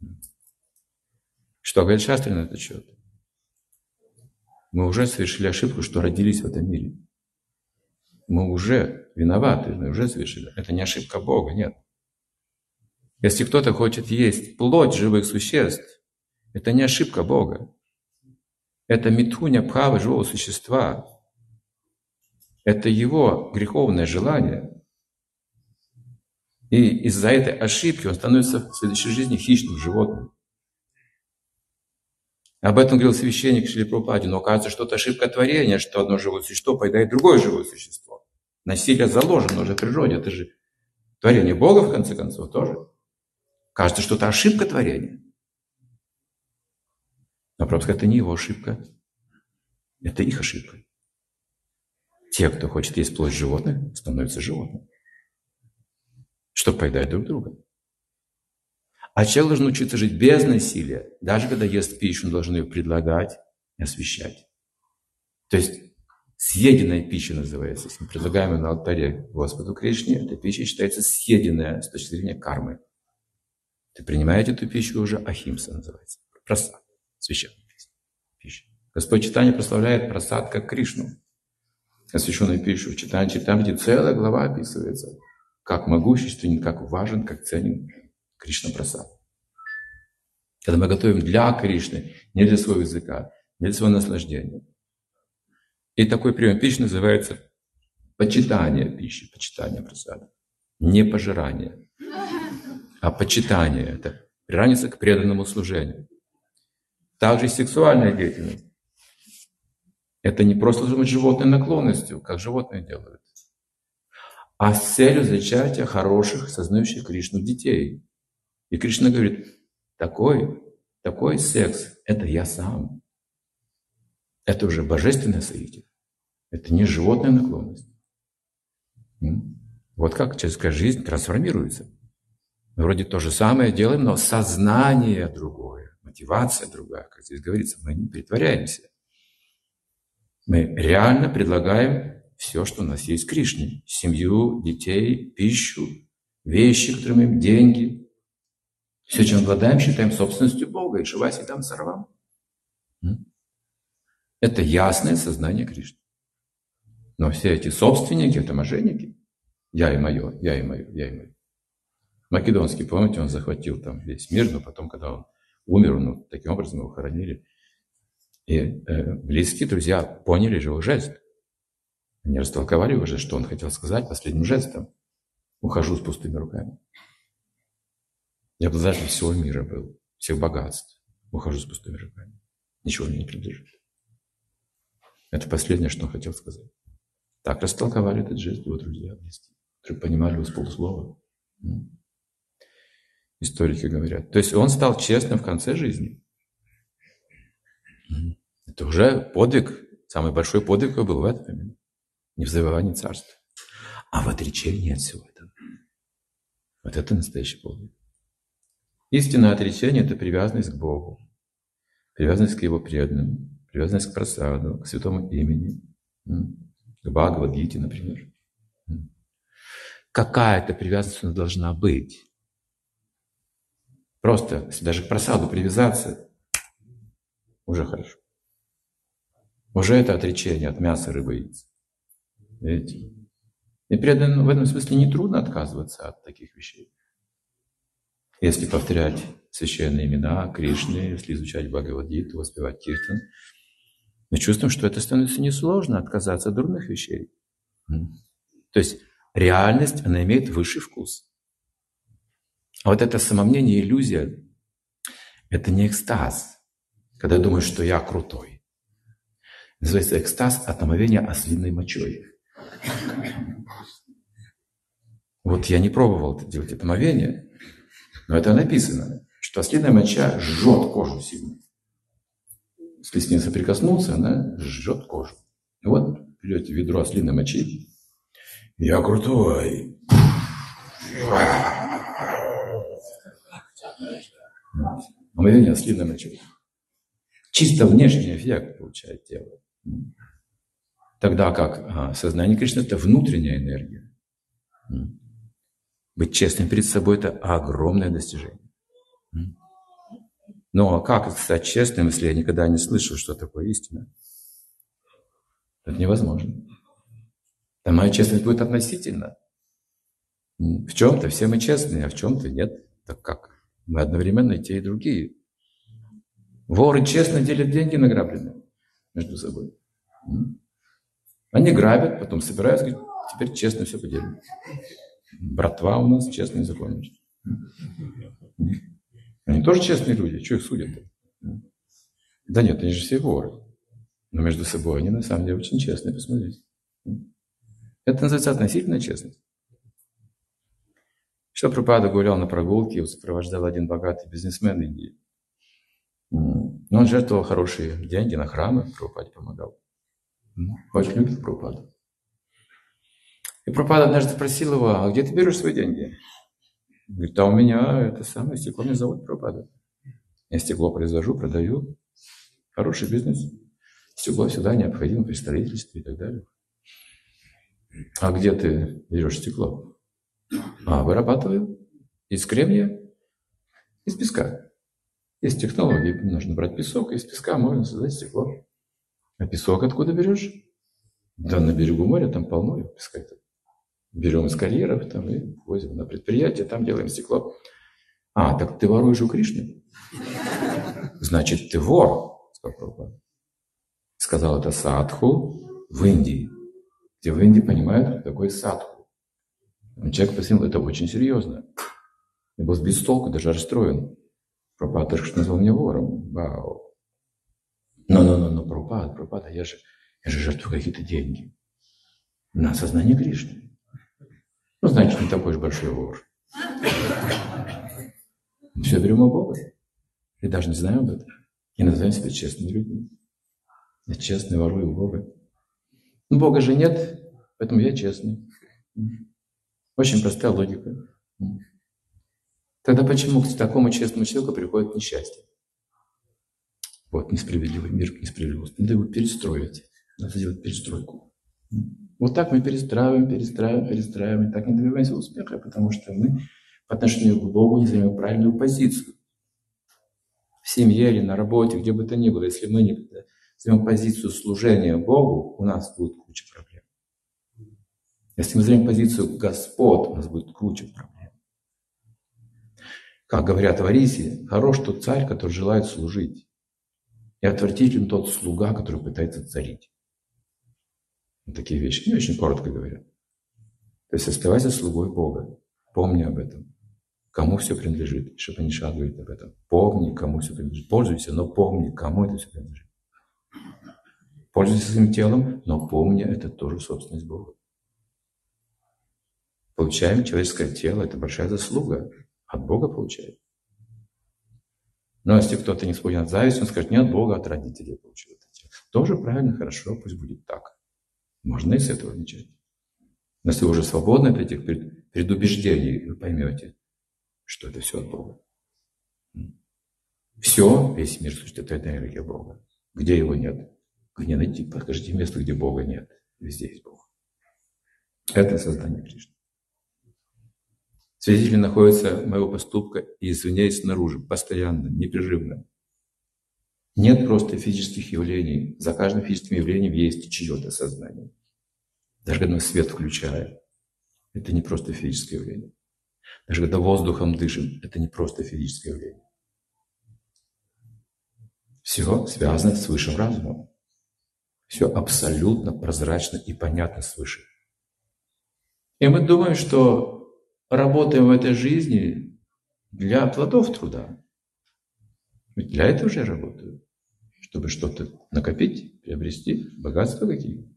Что говорит шастра на этот счет? Мы уже совершили ошибку, что родились в этом мире. Мы уже виноваты, мы уже совершили. Это не ошибка Бога, нет. Если кто-то хочет есть плоть живых существ, это не ошибка Бога. Это митхуня бхава живого существа. Это его греховное желание. И из-за этой ошибки он становится в следующей жизни хищным животным. Об этом говорил священник Шрила Прабхупаде. Но кажется, что это ошибка творения, что одно живое существо поедает другое живое существо. Насилие заложено уже в природе. Это же творение Бога, в конце концов, тоже. Кажется, что это ошибка творения. Но просто это не его ошибка. Это их ошибка. Те, кто хочет есть плоть животных, становятся животными. Что поедают друг друга. А человек должен учиться жить без насилия. Даже когда ест пищу, он должен ее предлагать и освящать. То есть съеденная пища называется. Если мы предлагаем ее на алтаре Господу Кришне, эта пища считается съеденная с точки зрения кармы. Ты принимаете эту пищу уже, ахимса называется. Прасад. Священная пища. Господь Чайтанья прославляет прасад как Кришну. Освященную пищу в Чайтанье целая глава описывается. Как могущественен, как важен, как ценен Кришна прасад. Когда мы готовим для Кришны, не для своего языка, не для своего наслаждения. И такой прием пищи называется почитание пищи, почитание прасада. Не пожирание, а почитание. Это приравнивается к преданному служению. Также сексуальная деятельность. Это не просто должно быть животной наклонностью, как животные делают, а с целью зачатия хороших, сознающих Кришну детей. И Кришна говорит, такой секс, это я сам. Это уже божественное соитие. Это не животная наклонность. Вот как человеческая жизнь трансформируется. Мы вроде то же самое делаем, но сознание другое, мотивация другая. Как здесь говорится, мы не притворяемся. Мы реально предлагаем все, что у нас есть в Кришне. Семью, детей, пищу, вещи, которые мы имеем, деньги. Все, чем обладаем, считаем собственностью Бога. И Шиваси там сарвам. Это ясное сознание Кришны. Но все эти собственники, это мошенники. Я и мое, я и мое, я и мое. Македонский, помните, он захватил там весь мир, но потом, когда он умер, ну, таким образом его хоронили. И близкие друзья поняли же его жест. Они растолковали уже, что он хотел сказать последним жестом. Ухожу с пустыми руками. Я обладатель всего мира был, всех богатств. Ухожу с пустыми руками. Ничего мне не принадлежит. Это последнее, что он хотел сказать. Так растолковали этот жест его друзья близкие, которые понимали его с полуслова. Историки говорят. То есть он стал честным в конце жизни. Это уже подвиг, самый большой подвиг был в этот момент. Не в завоевании царства, а в отречении от всего этого. Вот это настоящий подвиг. Истинное отречение – это привязанность к Богу, привязанность к Его преданным, привязанность к прасаду, к святому имени, к Бхагавад-гите, например. Какая-то привязанность у нас должна быть. Просто, если даже к прасаду привязаться, уже хорошо. Уже это отречение от мяса, рыбы и яиц. Видите? И преданным в этом смысле не трудно отказываться от таких вещей. Если повторять священные имена Кришны, если изучать Бхагавад-гиту, воспевать киртан, мы чувствуем, что это становится несложно отказаться от дурных вещей. То есть реальность, она имеет высший вкус. А вот это самомнение, иллюзия, это не экстаз, когда думаешь, что я крутой. Называется экстаз от омовения ослиной мочой. Вот я не пробовал это делать, это омовение, но это написано, что ослиная моча жжет кожу сильно. Если с ней соприкоснуться, она жжет кожу. И вот берете ведро ослиной мочи. Я крутой. Омовение ослиной мочой. Чисто внешний эффект получает тело. Тогда как сознание Кришны – это внутренняя энергия. Быть честным перед собой – это огромное достижение. Но как стать честным, если я никогда не слышал, что такое истина? Это невозможно. А моя честность будет относительна. В чем-то все мы честные, а в чем-то нет. Так как? Мы одновременно и те, и другие. Воры честно делят деньги награбленные между собой. Они грабят, потом собираются, говорят, теперь честно все поделим. Братва у нас честные законы. Они тоже честные люди, что их судят-то? Да нет, они же все воры. Но между собой они на самом деле очень честные, посмотрите. Это называется относительная честность. Шрила Прабхупада гулял на прогулке, его сопровождал один богатый бизнесмен Индии. Он жертвовал хорошие деньги на храмы, Прабхупаде помогал. Очень любил Прабхупаду. И Прабхупада однажды спросил его, а где ты берешь свои деньги? Говорит, а у меня это самое стекло, меня зовут Прабхупада. Я стекло произвожу, продаю. Хороший бизнес. Стекло всегда необходимо при строительстве и так далее. А где ты берешь стекло? Вырабатываю из кремния, из песка. Есть технологии, нужно брать песок, из песка можно создать стекло. А песок откуда берешь? Да на берегу моря, там полно песка. Берем из карьеров там, и возим на предприятие, там делаем стекло. Так ты воруешь у Кришны? Значит, ты вор, сказал Прабхупада. Сказал это садху в Индии, где в Индии понимают, кто такой садху. Человек посмотрел, это очень серьезно. Я был сбит с толку, даже расстроен. Прабхупада только что назвал меня вором. Вау. Но, Прабхупада, я же жертвую какие-то деньги. На сознание Кришны. Значит, не такой же большой вор. Все берем у Бога. И даже не знаем об этом. И называем себя честными людьми. Я честный, ворую у Бога. Но Бога же нет, поэтому я честный. Очень простая логика. Тогда почему к такому честному человеку приходит несчастье? Вот несправедливый мир, несправедливость. Надо его перестроить. Надо сделать перестройку. Вот так мы перестраиваем, и так не добиваемся успеха, потому что мы по отношению к Богу не занимаем правильную позицию. В семье или на работе, где бы то ни было, если мы не займем позицию служения Богу, у нас будет куча проблем. Если мы займем позицию господ, у нас будет куча проблем. Как говорят в Арисе, хорош тот царь, который желает служить, и отвратителен тот слуга, который пытается царить. Вот такие вещи. Они очень коротко говорят. То есть оставайся слугой Бога. Помни об этом. Кому все принадлежит. Шапанишат говорит об этом. Помни, кому все принадлежит. Пользуйся, но помни, кому это все принадлежит. Пользуйся своим телом, но помни, это тоже собственность Бога. Получаем человеческое тело, это большая заслуга. От Бога получаем. Но если кто-то не спорит от зависти, он скажет, не от Бога, а от родителей получил это тело. Тоже правильно, хорошо, пусть будет так. Можно и с этого начать. Но если вы уже свободны от этих предубеждений, вы поймете, что это все от Бога. Все, весь мир, слушайте, это энергия Бога. Где его нет? Где найти? Покажите место, где Бога нет. Везде есть Бог. Это создание Кришны. Свидетели находятся моего поступка и извне снаружи, постоянно, непрерывно. Нет просто физических явлений. За каждым физическим явлением есть чье-то сознание. Даже когда мы свет включаем, это не просто физическое явление. Даже когда воздухом дышим, это не просто физическое явление. Все связано с высшим разумом. Все абсолютно прозрачно и понятно свыше. И мы думаем, что работаем в этой жизни для плодов труда. Ведь для этого же я работаю. Чтобы что-то накопить, приобрести, богатства какие-то.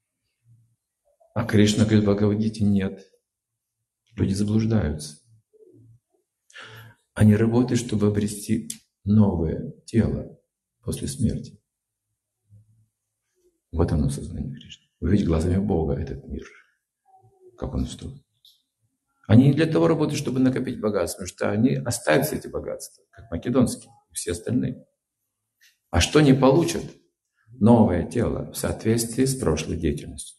А Кришна говорит в Бхагавад-гите, нет. Люди заблуждаются. Они работают, чтобы обрести новое тело после смерти. Вот оно сознание Кришны. Увидеть глазами Бога этот мир. Как он устроен. Они не для того работают, чтобы накопить богатство, потому что они оставят все эти богатства, как македонские, все остальные. А что они получат? Новое тело в соответствии с прошлой деятельностью.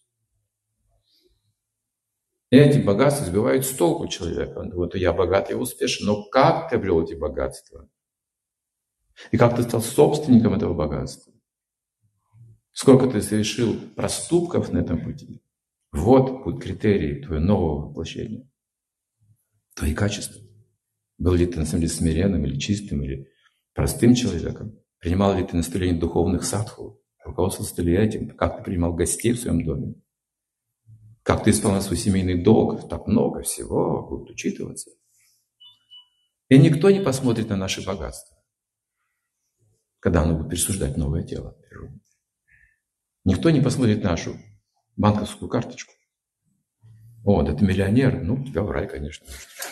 И эти богатства сбивают с толку человека. Вот я богат, я успешен, но как ты обрел эти богатства? И как ты стал собственником этого богатства? Сколько ты совершил проступков на этом пути? Вот будут критерии твоего нового воплощения. Твои качества. Был ли ты на самом деле смиренным или чистым, или простым человеком? Принимал ли ты наставление духовных садху? Руководствовался ли этим? Как ты принимал гостей в своем доме? Как ты исполнял свой семейный долг? Так много всего будет учитываться. И никто не посмотрит на наши богатства, когда оно будет присуждать новое тело. Никто не посмотрит нашу банковскую карточку. О, да ты миллионер. Ну, тебя в рай, конечно.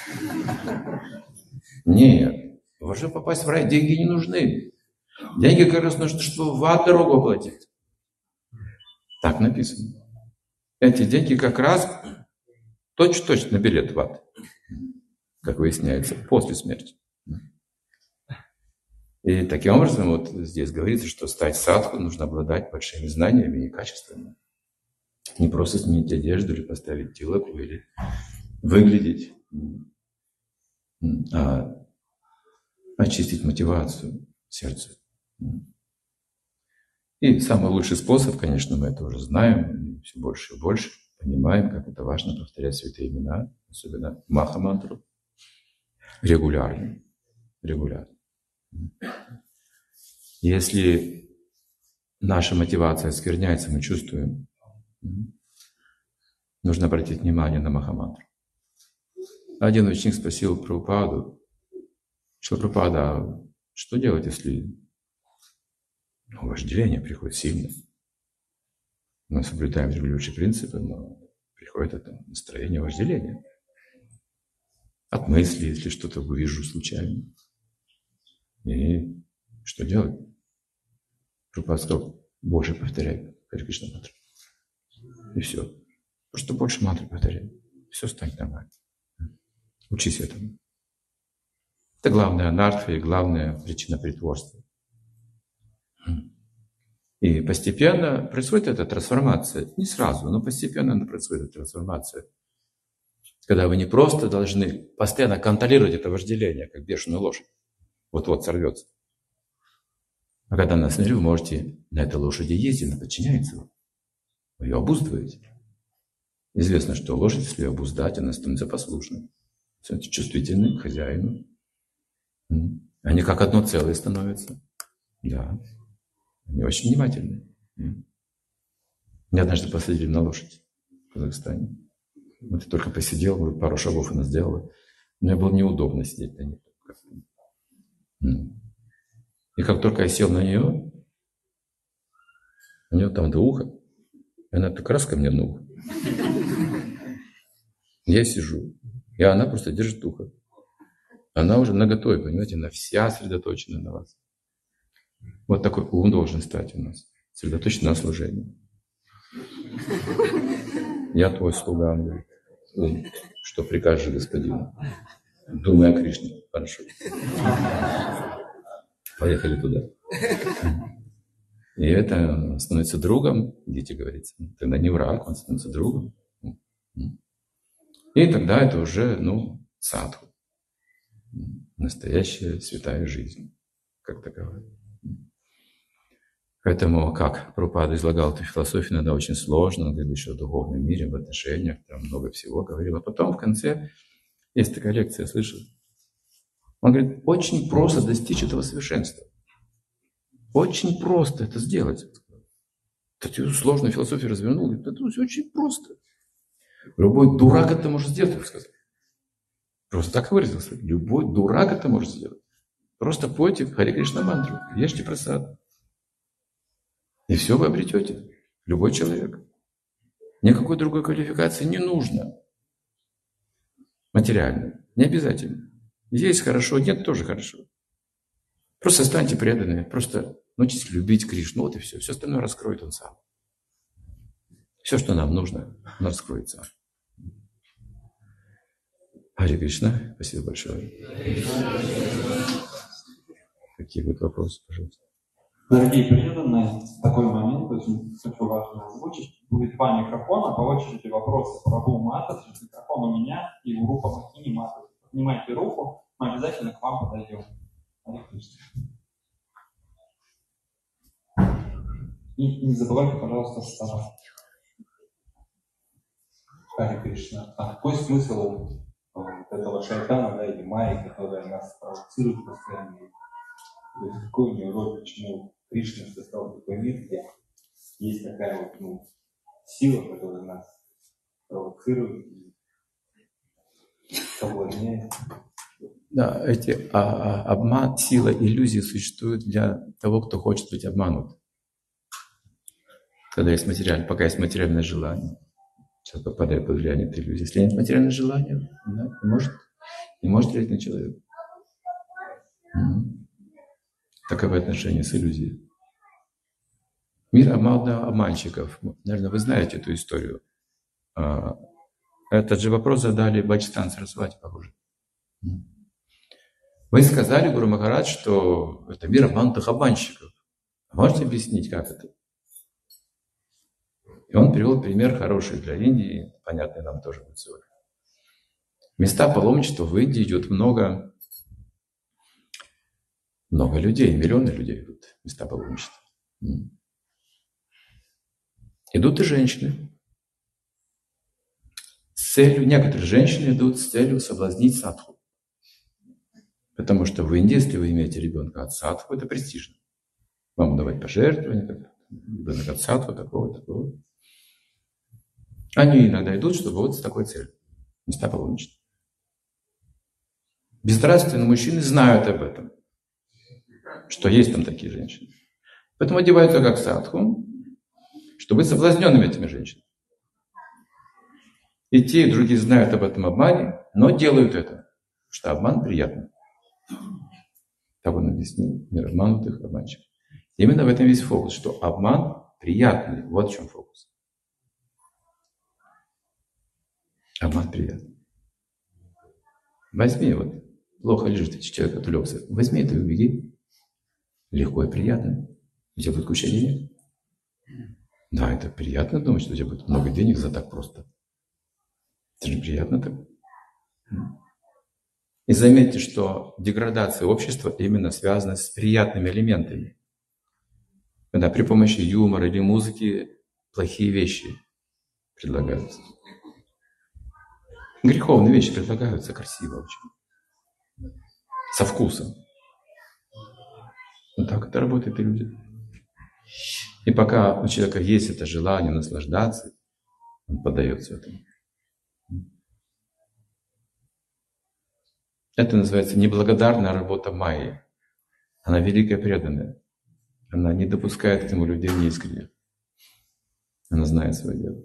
Нет. Чтобы попасть в рай, деньги не нужны. Деньги как раз нужны, чтобы в ад дорогу оплатить. Так написано. Эти деньги как раз точно на билет в ад, как выясняется, после смерти. И таким образом, вот здесь говорится, что стать садху нужно обладать большими знаниями и качествами. Не просто сменить одежду или поставить тилоку, или выглядеть, а очистить мотивацию сердца. И самый лучший способ, конечно, мы это уже знаем, все больше и больше понимаем, как это важно повторять святые имена, особенно маха-мантру, регулярно. Если наша мотивация оскверняется, мы чувствуем, нужно обратить внимание на маха-мантру. Один ученик спросил Прабхупаду, что Прабхупада, а что делать, если вожделение приходит сильно? Мы соблюдаем регулирующие принципы, но приходит это настроение вожделения. От мысли, если что-то увижу случайно. И что делать? Прабхупада сказал, больше повторяй Харе Кришна мантру. И все. Просто больше мантры повторяй. Все станет нормально. Учись этому. Это главная анартха и главная причина притворства. И постепенно происходит эта трансформация. Не сразу, но постепенно происходит эта трансформация. Когда вы не просто должны постоянно контролировать это вожделение, как бешеную лошадь. Вот-вот сорвется. А когда на самом деле вы можете на этой лошади ездить, она подчиняется вам. Вы ее обуздываете. Известно, что лошадь, если ее обуздать, она становится послушной. Чувствительны к хозяину. Они как одно целое становятся. Да. Они очень внимательны. Меня однажды посадили на лошадь в Казахстане. Вот я только посидел, пару шагов она сделала. Мне было неудобно сидеть на ней. И как только я сел на нее, у нее там до уха, и она так раз ко мне на ухо. Я сижу, и она просто держит ухо. Она уже наготове, понимаете, она вся сосредоточена на вас. Вот такой ум должен стать у нас, сосредоточен на служении. Я твой слуга, он говорит, ум, что прикажешь господину? Думай о Кришне. Хорошо. Поехали туда. И это становится другом, дети говорят. Тогда не враг, он становится другом. И тогда это уже, садху. Настоящая святая жизнь, как таковая. Поэтому, как Прабхупада излагал эту философию, иногда очень сложно, он говорит еще о духовном мире, об отношениях, там много всего говорил. А потом в конце, есть такая лекция, слышал? Он говорит, очень просто достичь этого совершенства. Очень просто это сделать. Такую сложную философию развернул, говорит, это очень просто. Любой дурак это может сделать, так сказать. Просто так выразился. Любой дурак это может сделать. Просто пойте Харе Кришна мантру, ешьте прасад. И все вы обретете. Любой человек. Никакой другой квалификации не нужно. Материальной. Не обязательно. Есть хорошо, нет тоже хорошо. Просто станьте преданными. Просто научитесь любить Кришну. Вот и все. Все остальное раскроет он сам. Все, что нам нужно, он раскроет сам. Харе Кришна. Спасибо большое. Какие будут вопросы, пожалуйста? Дорогие преданные, такой момент очень важно озвучить. Будет два микрофона, по очереди вопросы Прабху Матаджи. Микрофон у меня и у Рупа Махини Матаджи. Поднимайте руку, мы обязательно к вам подойдем. И не забывайте, пожалуйста, вставать. Харе Кришна. А какой смысл этого шайтана, или майи, которая нас провоцирует постоянно? То есть какой у нее роль, почему Кришна создал такой мир, где есть такая сила, которая нас провоцирует и соблазняет? Да, эти обман, сила, иллюзии существуют для того, кто хочет быть обманут. Когда есть материальное, пока есть материальное желание, человек попадает под влияние этой иллюзии. Если нет материального желания, не может реально человек. Таковы отношения с иллюзией. Мир обманщиков. Наверное, вы знаете эту историю. Этот же вопрос задали Бачитан Сарасвати, похоже. Вы сказали, Гуру Махарадж, что это мир обманутых обманщиков. Можете объяснить, как это? И он привел пример хороший для Индии, понятный нам тоже будет сегодня. Места паломничества в Индии идет много людей, миллионы людей идут в места паломничества. Идут и женщины. Некоторые женщины идут с целью соблазнить садху. Потому что в Индии, если вы имеете ребенка от садху, это престижно. Вам давать пожертвования, ребенок от садху, такого. Они иногда идут, чтобы вот с такой целью. Места паломничества. Безнравственные мужчины знают об этом, что есть там такие женщины. Поэтому одеваются как садху, чтобы быть соблазненными этими женщинами. И те, и другие знают об этом обмане, но делают это, потому что обман приятный. Так он объяснил, мир обманутых обманщиков. Именно в этом весь фокус, что обман приятный. Вот в чем фокус. Обман приятный. Возьми, плохо лежит человек, отвлекся. Возьми это и убеги. Легко и приятно. У тебя будет куча денег. Да, это приятно думать, что у тебя будет много денег за так просто. Это же приятно так. И заметьте, что деградация общества именно связана с приятными элементами. Когда при помощи юмора или музыки плохие вещи предлагаются. Греховные вещи предлагаются красиво очень. Со вкусом. Вот так это работает и люди. И пока у человека есть это желание наслаждаться, он поддается этому. Это называется неблагодарная работа майи. Она великая преданная. Она не допускает к нему людей неискренних. Она знает свое дело.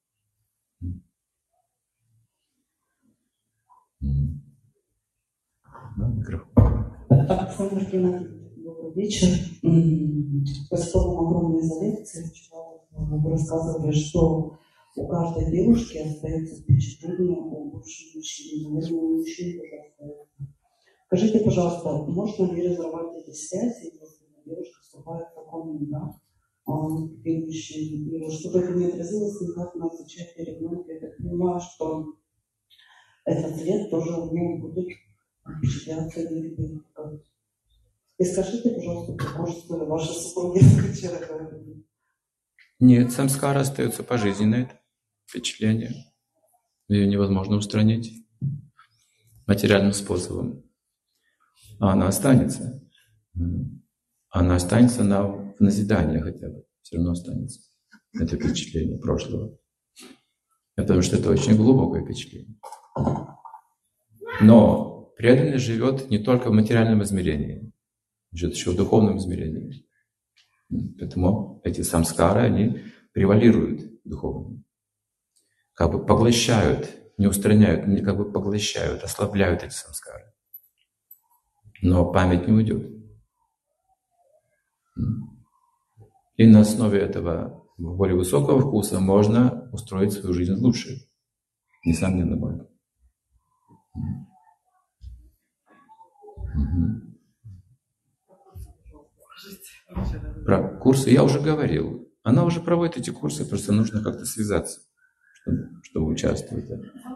Да, микрофон. Александр Геннадьевич, добрый вечер. Спасибо вам огромное за лекцию. Вчера вы рассказывали, что у каждой девушки остается впечатление о бывшем мужчине. Наверное, у мужчин тоже остается. Скажите, пожалуйста, можно ли разорвать эти связи, если девушка вступает в такой брак, и мужчина? Чтобы это не отразилось никак на зачатии ребенка, я так понимаю, что этот след тоже будет впечатляться на ребенка. И скажите, пожалуйста, прокурство ваши супруги вчера говорили. Нет, самскара остается пожизненно, это впечатление. Ее невозможно устранить материальным способом. А она останется. Она останется в назидание хотя бы. Все равно останется. Это впечатление прошлого. Потому что это очень глубокое впечатление. Но преданный живет не только в материальном измерении. Живет еще в духовном измерении. Поэтому эти самскары, они превалируют духовно. Как бы поглощают, не устраняют, не как бы поглощают, ослабляют эти самскары. Но память не уйдет. И на основе этого более высокого вкуса можно устроить свою жизнь лучше. Несомненно, можно. Про курсы я уже говорил. Она уже проводит эти курсы, просто нужно как-то связаться, чтобы участвовать.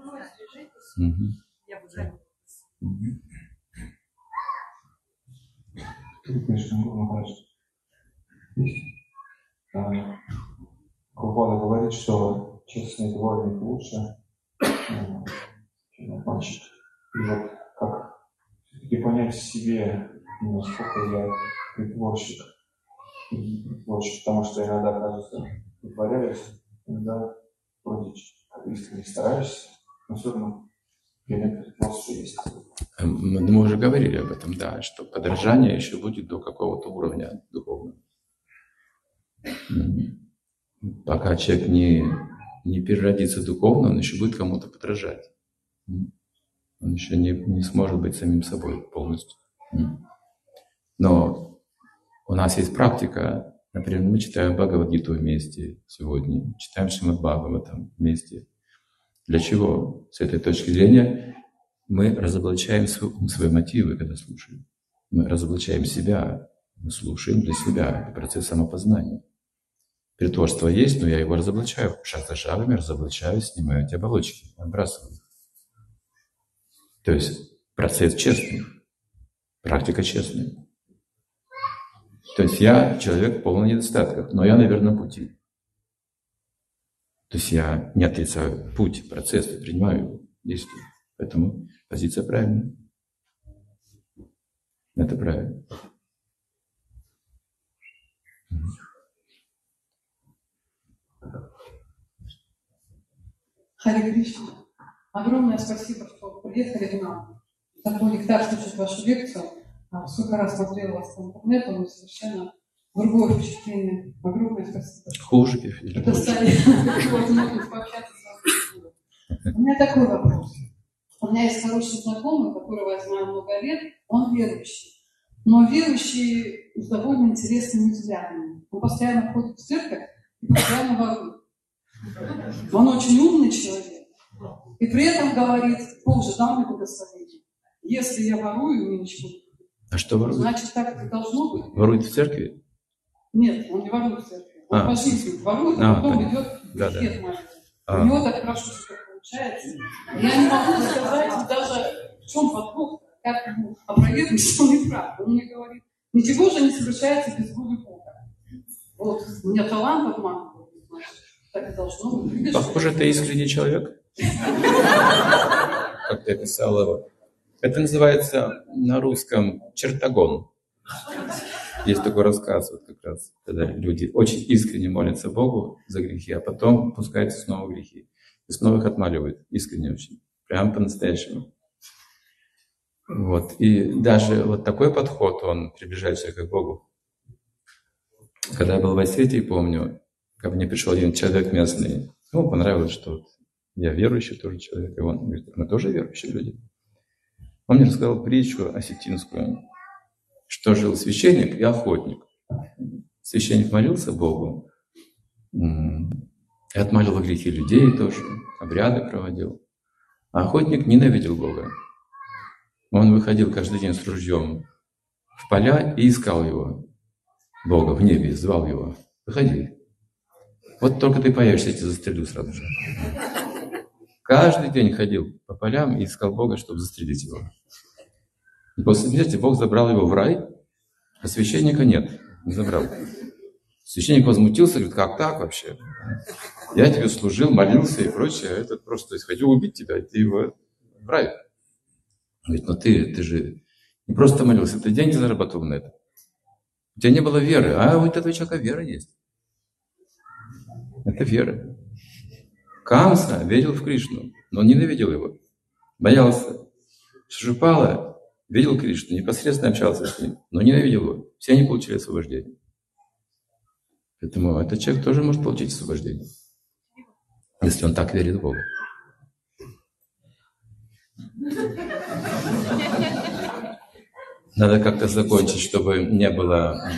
Прабхупада говорит, что честный дворник лучше, чем обманщик. И вот как все-таки понять в себе, насколько я притворщик, потому что иногда, кажется, притворяюсь, иногда вроде искренне стараешься, но все равно притворство есть. Мы уже говорили об этом, да, что подражание еще будет до какого-то уровня духовного. Пока человек не переродится духовно, он еще будет кому-то подражать. Он еще не сможет быть самим собой полностью. Но у нас есть практика, например, мы читаем Бхагавад-гиту вместе сегодня, читаем Шримад Бхагаватам вместе. Для чего? С этой точки зрения мы разоблачаем свои мотивы, когда слушаем. Мы разоблачаем себя, мы слушаем для себя. Это процесс самопознания. Притворство есть, но я его разоблачаю. Шаг за шагом я разоблачаю, снимаю эти оболочки, отбрасываю. То есть процесс честный, практика честная. То есть я человек в полных недостатках, но я на верном пути. То есть я не отрицаю путь, процесс, я принимаю его, действую. Поэтому позиция правильная. Это правильно. Харе Кришна. Огромное спасибо, что приехали к нам. Такой нектар слушать вашу лекцию. Сколько раз смотрела вас по интернету, но совершенно другое впечатление. Огромное спасибо. Хуже. Это стали возможность пообщаться с вами. У меня такой вопрос. У меня есть хороший знакомый, которого я знаю много лет, он верующий. Но верующий с довольно интересными взглядами. Он постоянно ходит в церковь и постоянно ворует. Он очень умный человек. И при этом говорит: Боже, дай мне благословение. Если я ворую, мне ничего не будет. А что ворует? Значит, так это должно быть. Ворует в церкви? Нет, он не ворует в церкви. Он по жизни ворует, а потом идет в бифет маленький. У него так хорошо что получается. Я не могу сказать даже, в чем подвох, как ему опровергнуть, что он не прав. Он мне говорит: ничего же не совершается без воли Бога. Вот, у меня талант обманывает, значит, так и должно быть. Похоже, это искренний человек. Как ты описал его. Это называется на русском чертогон. Есть такой рассказ, вот как раз, когда люди очень искренне молятся Богу за грехи, а потом пускаются снова в грехи. И снова их отмаливают, искренне очень. Прям по-настоящему. Вот. И даже вот такой подход, он приближает человека к Богу. Когда я был в Осетии, помню, ко мне пришел один человек местный. Ему понравилось, что я верующий тоже человек. И он говорит, мы тоже верующие люди. Он мне рассказал притчу осетинскую, что жил священник и охотник. Священник молился Богу и отмаливал грехи людей тоже, обряды проводил. А охотник ненавидел Бога. Он выходил каждый день с ружьем в поля и искал его, Бога в небе, звал его. Выходи. Вот только ты появишься, я тебя застрелю сразу же. Каждый день ходил по полям и искал Бога, чтобы застрелить его. И после смерти Бог забрал его в рай, а священника нет, не забрал. Священник возмутился, говорит, как так вообще? Я тебе служил, молился и прочее, а этот просто хотел убить тебя, и ты его в рай. Он говорит, ну ты же не просто молился, ты деньги зарабатывал на это. У тебя не было веры, а у этого человека вера есть. Это вера. Камса верил в Кришну, но ненавидел его, боялся. Шишупала видел Кришну, непосредственно общался с ним, но ненавидел его. Все они получили освобождение. Поэтому этот человек тоже может получить освобождение, если он так верит в Бога. Надо как-то закончить, чтобы не было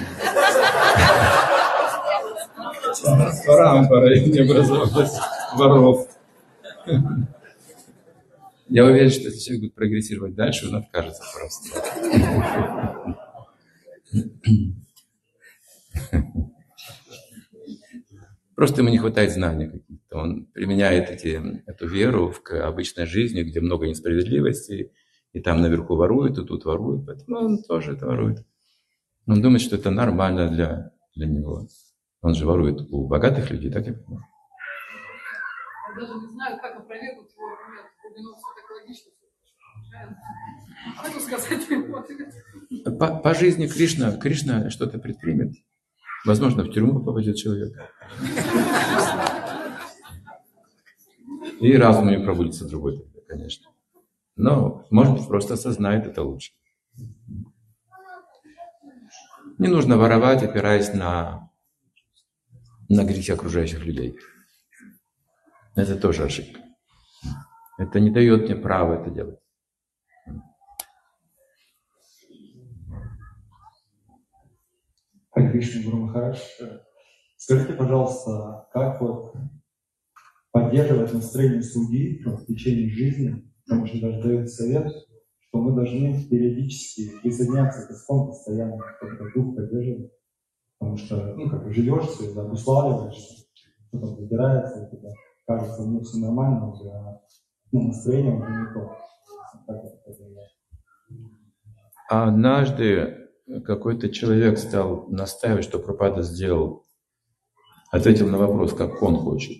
парампора и не образовалось воров. Я уверен, что если человек будет прогрессировать дальше, он откажется просто. Просто ему не хватает знаний каких-то. Он применяет эту веру в обычной жизни, где много несправедливости, и там наверху воруют, и тут воруют, поэтому он тоже это ворует. Он думает, что это нормально для него. Он же ворует у богатых людей, так я понимаю. Я даже не знаю, как опровергнуть его аргумент. Глубину все так логично. Что сказать? По жизни Кришна что-то предпримет. Возможно, в тюрьму попадет человек. И разум у него пробудится другой, конечно. Но, может быть, просто осознает это лучше. Не нужно воровать, опираясь на грехи окружающих людей. Это тоже ошибка. Это не дает мне права это делать. Харе Кришна, Гуру Махарадж, скажите, пожалуйста, как вот поддерживать настроение слуги в течение жизни, потому что даже дает совет, что мы должны периодически присоединяться к искон постоянно, чтобы дух поддерживать, потому что, как живешь, обуславливаешься, что-то выбирается, и тебе кажется, мне все нормально, уже, настроение уже не то. А однажды какой-то человек стал настаивать, что Прабхупада ответил на вопрос, как он хочет.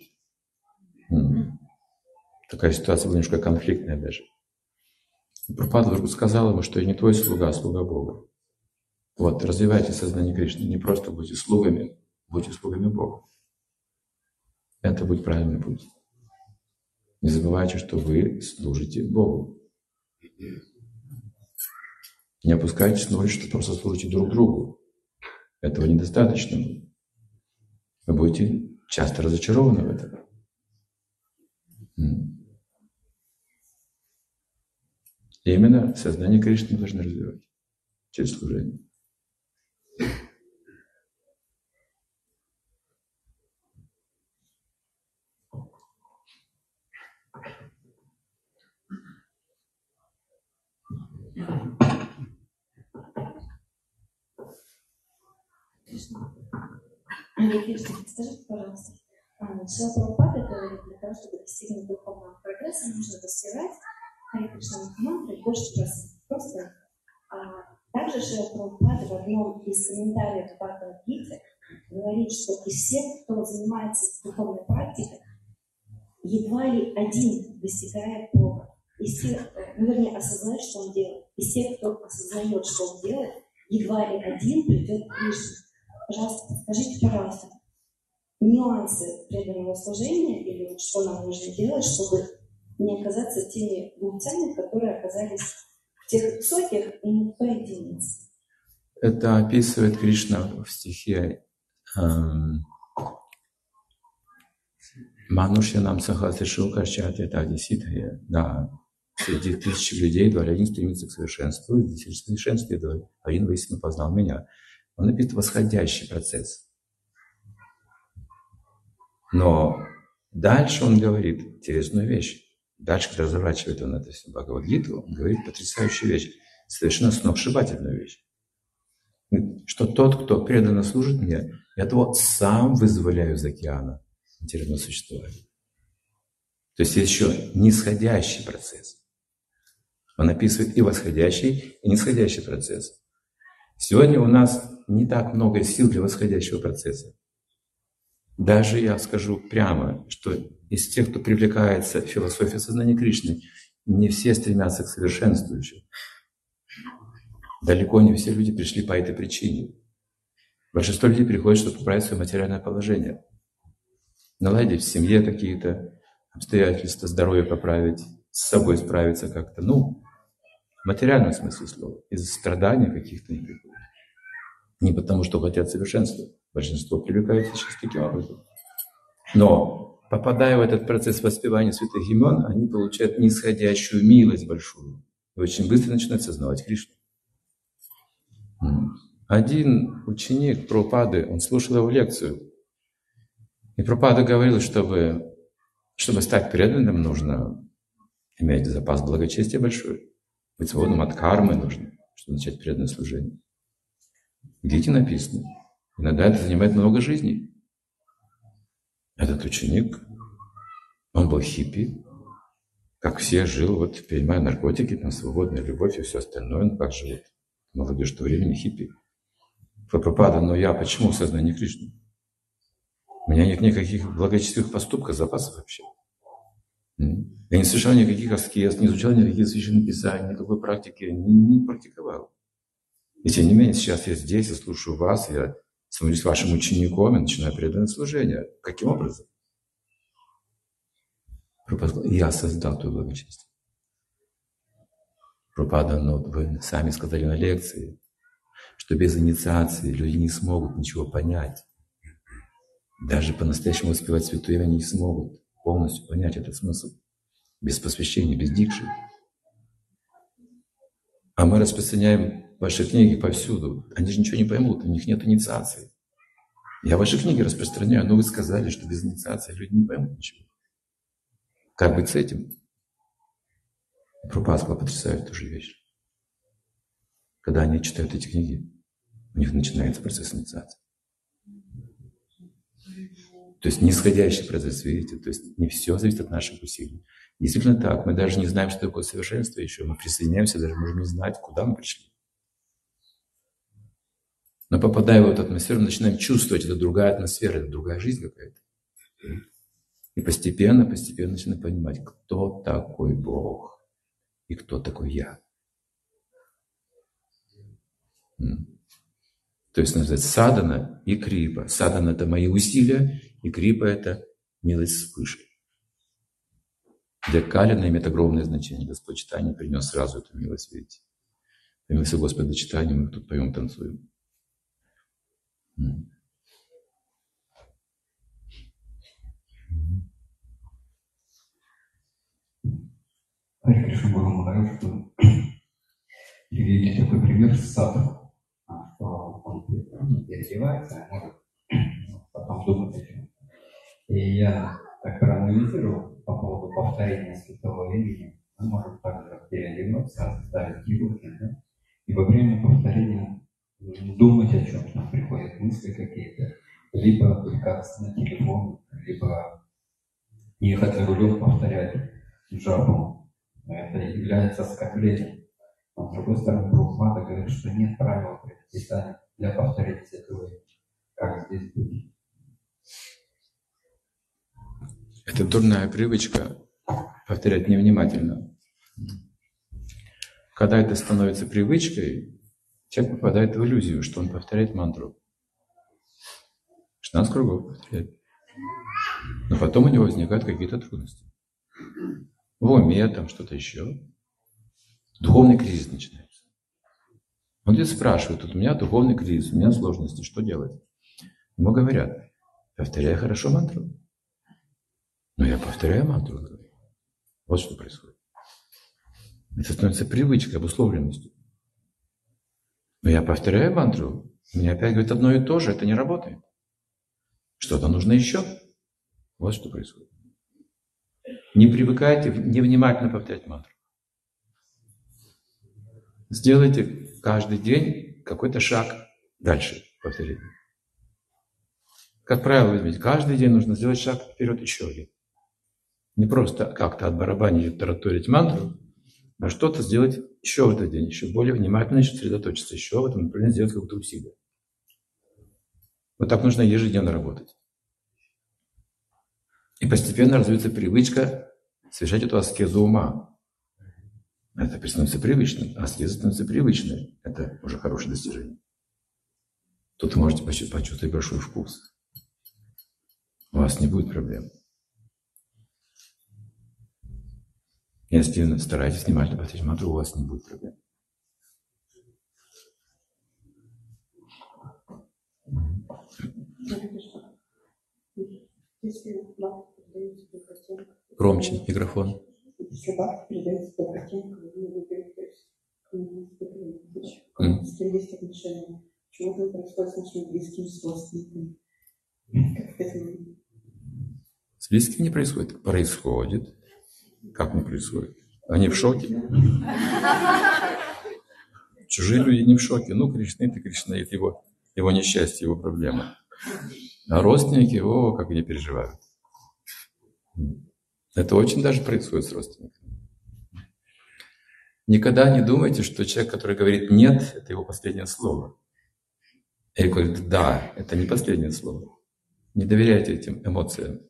Такая ситуация была немножко конфликтная даже. Прабхупада вдруг сказал ему, что я не твой слуга, а слуга Бога. Вот, развивайте сознание Кришны. Не просто будьте слугами Бога. Это будет правильный путь. Не забывайте, что вы служите Богу. Не опускайтесь на роль, что просто служите друг другу. Этого недостаточно. Вы будете часто разочарованы в этом. И именно сознание Кришны должны развивать через служение. Кришна, скажите, пожалуйста, Шрила Прабхупада говорит, для того, чтобы достигнуть духовного прогресса, нужно рассказать Харе Кришна мантры больше раз. Просто. Также Шрила Прабхупада в одном из комментариев к Бхагавад-гите говорит, что из всех, кто занимается духовной практикой, едва ли один достигает Бога. Из тех, вернее, осознает, что он делает. Из тех, кто осознает, что он делает, едва ли один придет к Кришне. Пожалуйста, скажите, пожалуйста, нюансы преданного служения или вот что нам нужно делать, чтобы не оказаться теми глупцами, которые оказались в тех высоких и не по единице. Это описывает Кришна в стихе Манушьянам Сахасришил Кашчати Тадиситхая. Да, среди тысячи людей один стремится к совершенству, и в совершенстве один воистину познал меня. Он написано восходящий процесс. Но дальше он говорит интересную вещь. Дальше, когда разворачивает он это все Бхагавад-гиту, он говорит потрясающую вещь, совершенно сногсшибательную вещь. Что тот, кто преданно служит мне, я того сам вызволяю из океана материального существования. То есть есть еще нисходящий процесс. Он описывает и восходящий, и нисходящий процесс. Сегодня у нас не так много сил для восходящего процесса. Даже я скажу прямо, что из тех, кто привлекается в философию сознания Кришны, не все стремятся к совершенству еще. Далеко не все люди пришли по этой причине. Большинство людей приходит, чтобы поправить свое материальное положение. Наладить в семье какие-то обстоятельства, здоровье поправить, с собой справиться как-то. В материальном смысле слова. Из страданий каких-то не приходят. Не потому, что хотят совершенства. Большинство привлекается сейчас таким образом. Но, попадая в этот процесс воспевания святых имен, они получают нисходящую милость большую. И очень быстро начинают сознавать Кришну. Один ученик Прабхупады, он слушал его лекцию. И Прабхупада говорил, чтобы стать преданным, нужно иметь запас благочестия большой. Быть свободным от кармы нужно, чтобы начать преданное служение. В Гите написано. Иногда это занимает много жизней. Этот ученик, он был хиппи, как все, жил, принимая наркотики, свободная любовь и все остальное, он как живет. Молодежь того времени хиппи. Прабхупада, но я почему в сознании Кришны? У меня нет никаких благочестивых поступков, запасов вообще. Я не совершал никаких аскез, не изучал никаких священных писаний, никакой практики, не практиковал. И тем не менее, сейчас я здесь, я слушаю вас, я становлюсь вашим учеником и начинаю преданное служение. Каким образом? Прабхупада, я создал твое благочестие. Прабхупада, но вы сами сказали на лекции, что без инициации люди не смогут ничего понять. Даже по-настоящему воспевать святое имя не смогут полностью понять этот смысл. Без посвящения, без дикши. А мы распространяем ваши книги повсюду. Они же ничего не поймут, у них нет инициации. Я ваши книги распространяю, но вы сказали, что без инициации люди не поймут ничего. Как быть с этим? Прабхупада сказал потрясающую тоже вещь. Когда они читают эти книги, у них начинается процесс инициации. То есть нисходящий процесс, видите? То есть не все зависит от наших усилий. Действительно так. Мы даже не знаем, что такое совершенство еще. Мы присоединяемся, даже можем не знать, куда мы пришли. Но попадая в эту атмосферу, мы начинаем чувствовать, это другая атмосфера, это другая жизнь какая-то. И постепенно начинаем понимать, кто такой Бог и кто такой я. То есть называется садана и крипа. Садана – это мои усилия, и крипа – это милость свыше. Для Калина имеет огромное значение. Господь читания принес сразу эту милость, видите. Помимо Господа читания мы тут поем, танцуем. Харе Кришна Гуру Махарадж, что приведите такой пример с садом, что он переодевается, может потом думать о чем. И я так проанализировал по поводу повторения святого имени. Мы можем также переодеваться, ставить киборги, да? И во время повторения думать о чем нам приходят мысли какие-то, либо отвлекаться на телефон, либо ехать за рулем, повторять джапу. Это является оскорблением. Но с другой стороны, Прабхупада говорит, что нет правил предписания для повторения святого имени. Как здесь быть? Это Это дурная привычка повторять невнимательно. Когда это становится привычкой, человек попадает в иллюзию, что он повторяет мантру. 16 кругов повторяет. Но потом у него возникают какие-то трудности. В уме, там что-то еще. Духовный кризис начинается. Он здесь спрашивает, вот у меня духовный кризис, у меня сложности, что делать? Ему говорят, повторяй хорошо мантру. Но я повторяю мантру. Вот что происходит. Это становится привычкой, обусловленностью. Но я повторяю мантру, мне опять говорят одно и то же, это не работает. Что-то нужно еще. Вот что происходит. Не привыкайте невнимательно повторять мантру. Сделайте каждый день какой-то шаг дальше повторения. Как правило, возьмите, каждый день нужно сделать шаг вперед еще один. Не просто как-то отбарабанить и тараторить мантру, а что-то сделать еще в этот день, еще более внимательно, еще сосредоточиться, еще в этом направлении сделать какое-то усилие. Вот так нужно ежедневно работать. И постепенно развивается привычка совершать эту аскезу ума. Это становится привычным. Аскеза становится привычной. Это уже хорошее достижение. Тут вы можете почувствовать большой вкус. У вас не будет проблем. Если стараетесь внимательно повторять мантру, у вас не будет проблем. Громче микрофон. Если бхакти передается добротенко, с кем есть отношения, почему это происходит с нашими близкими, с родственниками? Как к этому? С близкими не происходит. Происходит. Как не происходит? Они в шоке. Чужие люди не в шоке. Ну, Кришнаит и Кришнаит, его несчастье, его проблема. А родственники, как они переживают. Это очень даже происходит с родственниками. Никогда не думайте, что человек, который говорит «нет», это его последнее слово. Или говорит «да», это не последнее слово. Не доверяйте этим эмоциям.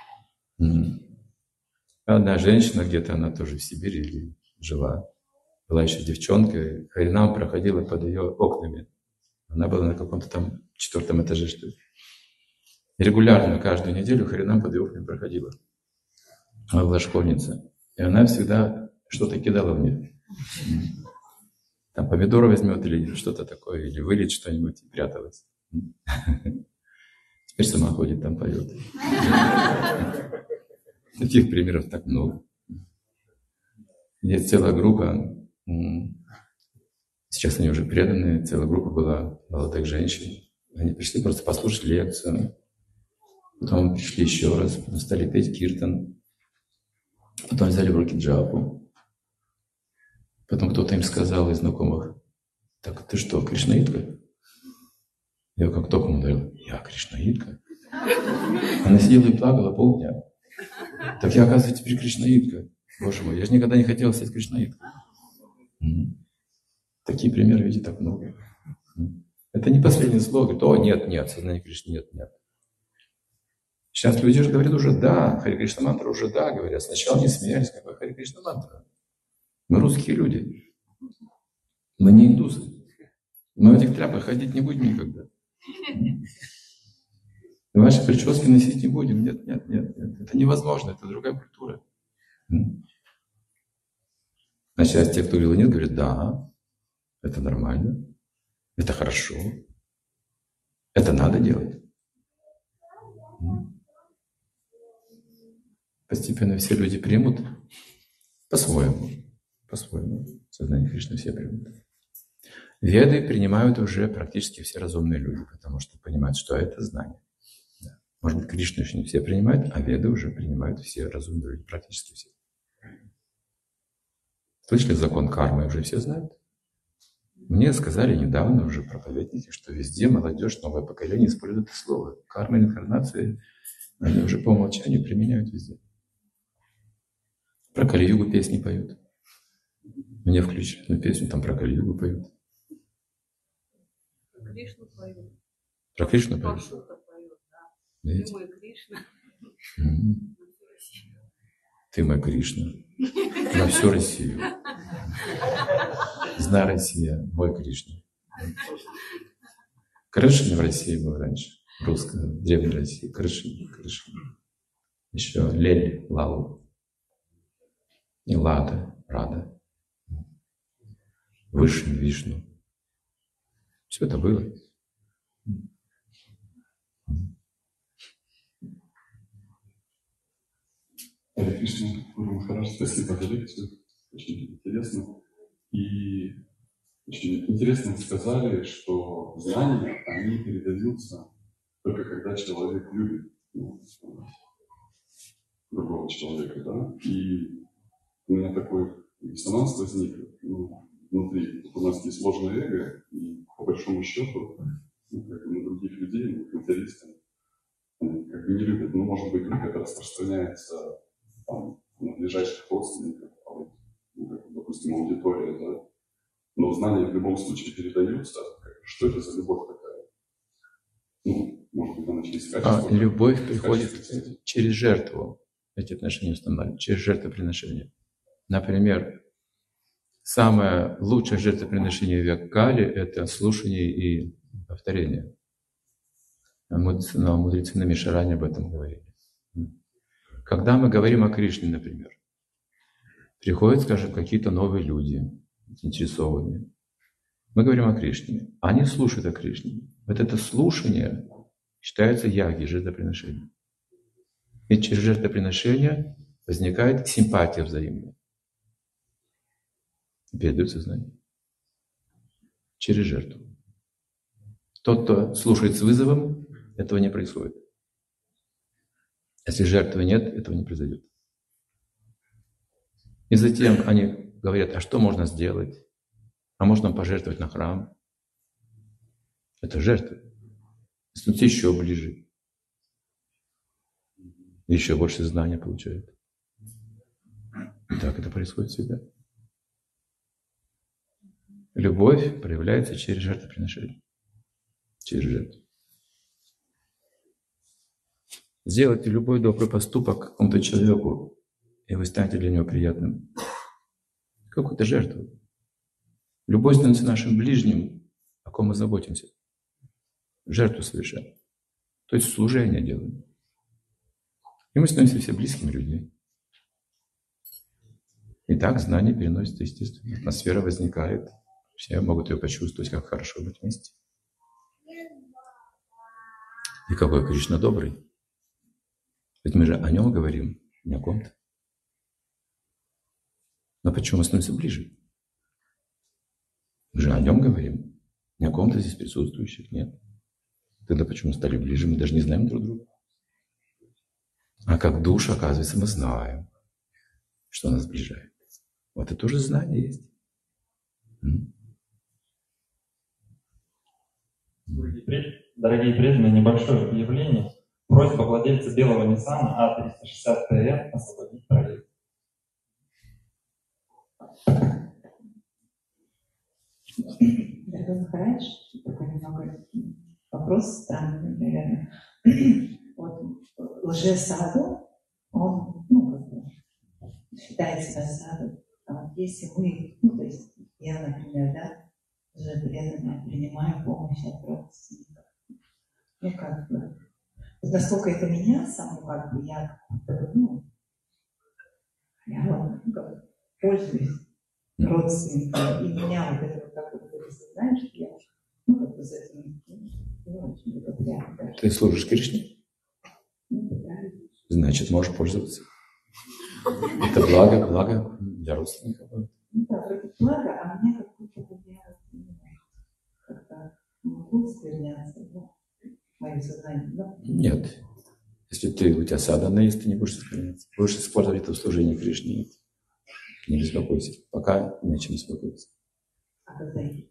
Одна женщина где-то, она тоже в Сибири жила. Была еще девчонкой. Харинам проходила под ее окнами. Она была на каком-то там 4 этаже, что ли. И регулярно, каждую неделю Харинам под ее окнами проходила. Она была школьница. И она всегда что-то кидала в них. Там помидоры возьмет или что-то такое, или выльет что-нибудь и пряталась. Теперь сама ходит, там поет. Таких примеров так много. Есть целая группа, сейчас они уже преданные, целая группа была молодых женщин. Они пришли просто послушать лекцию. Потом пришли еще раз, потом стали петь киртан. Потом взяли в руки джапу. Потом кто-то им сказал из знакомых: так ты что, кришнаитка? Я как током ударил: я кришнаитка? Она сидела и плакала полдня. Так я, оказывается, теперь кришнаитка. Боже мой, я же никогда не хотела стать кришнаиткой. Такие примеры, видите, так много. Это не последнее слово. Говорит: нет, сознание Кришны, нет. Сейчас люди же говорят уже «да», Хари Кришна мантра уже «да» говорят. Сначала не смеялись, какой Хари Кришна мантра. Мы русские люди. Мы не индусы. Мы в этих тряпках ходить не будем никогда. Ваши прически носить не будем. Нет. Это невозможно, это другая культура. А сейчас те, кто говорил «нет», говорят: да, это нормально, это хорошо, это надо делать. Постепенно все люди примут по-своему. Сознание Кришны все примут. Веды принимают уже практически все разумные люди, потому что понимают, что это знание. Да. Может быть, Кришну еще не все принимают, а Веды уже принимают все разумные люди, практически все. Слышали закон кармы, уже все знают? Мне сказали недавно уже проповедники, что везде молодежь, новое поколение использует это слово. Карма и инкарнация, они уже по умолчанию применяют везде. Про Кали-югу песни поют. Мне включили одну песню, там про Кали-югу поют. Кришну поют. Про Кришну поют? Маршрута поют, да. Видите? Любой Кришна. Ты мой Кришна. На всю Россию. Знай, Россия, мой Кришна. Кришна в России был раньше. Русская, в Древней России. Кришна. Еще Лель, Лалу. И Лада, Рада. Вышний, Вишну. Все это было. Харе Кришна, Гуру Махарадж, спасибо за лекцию. Очень интересно. И очень интересно сказали, что знания, они передаются только когда человек любит другого человека, да? И у меня такой диссонанс возник внутри. У нас есть ложное эго, и по большому счету, как бы на других людей, материалисты, они как бы не любят. Ну, может быть, это распространяется там, на ближайших родственников, допустим, аудитория, да? Но знания в любом случае передаются. Что это за любовь такая? Ну, может быть, она через качество. Любовь приходит через жертву. Эти отношения устанавливают, через жертвоприношение. Например, самое лучшее жертвоприношение в век Кали – это слушание и повторение. Мудрецы на Мишаране об этом говорили. Когда мы говорим о Кришне, например, приходят, скажем, какие-то новые люди, заинтересованные. Мы говорим о Кришне. Они слушают о Кришне. Вот это слушание считается яги, жертвоприношением. И через жертвоприношение возникает симпатия взаимная. Передаются знания. Через жертву. Тот, кто слушает с вызовом, этого не происходит. Если жертвы нет, этого не произойдет. И затем они говорят, а что можно сделать? А можно пожертвовать на храм? Это жертва. Становится еще ближе. Еще больше знания получают. И так это происходит всегда. Любовь проявляется через жертвоприношение. Через жертву. Сделайте любой добрый поступок какому-то человеку, и вы станете для него приятным. Какую-то жертву. Любовь становится нашим ближним, о ком мы заботимся. Жертву совершаем. То есть служение делаем. И мы становимся все близкими людьми. И так знание переносится естественно. Атмосфера возникает. Все могут ее почувствовать, как хорошо быть вместе. И какой Кришна добрый. Ведь мы же о нем говорим, не о ком-то. Но почему мы становимся ближе? Мы же о нем говорим, не о ком-то здесь присутствующих, нет. Тогда почему стали ближе? Мы даже не знаем друг друга. А как душа, оказывается, мы знаем, что нас сближает. Вот это тоже знание есть. Дорогие преданные, небольшое объявление. Просьба владельца белого Ниссана А360ТР освободить проезд. Дорогой Махарадж, такой немного вопрос странный, наверное. Вот лже-саду, он, как бы, считает себя саду. А вот если мы, то есть я, например, да, уже преданно принимаю помощь от родственников. Как бы, насколько это меня саму, как бы, я вот, пользуюсь родственниками, и меня вот это вот так вот, знаешь, что я, как бы, за этим, не очень удобряю даже. Ты служишь Кришне? Значит, можешь пользоваться. Это благо для родственников. Да, вроде благо, а мне как будто бы я как-то могу скверняться, мое сознание, да? Нет. Если у тебя садхана есть, ты не будешь сохраняться. Будешь использовать это в служении Кришне. Не беспокойся. Пока не о чем беспокоиться. А когда я?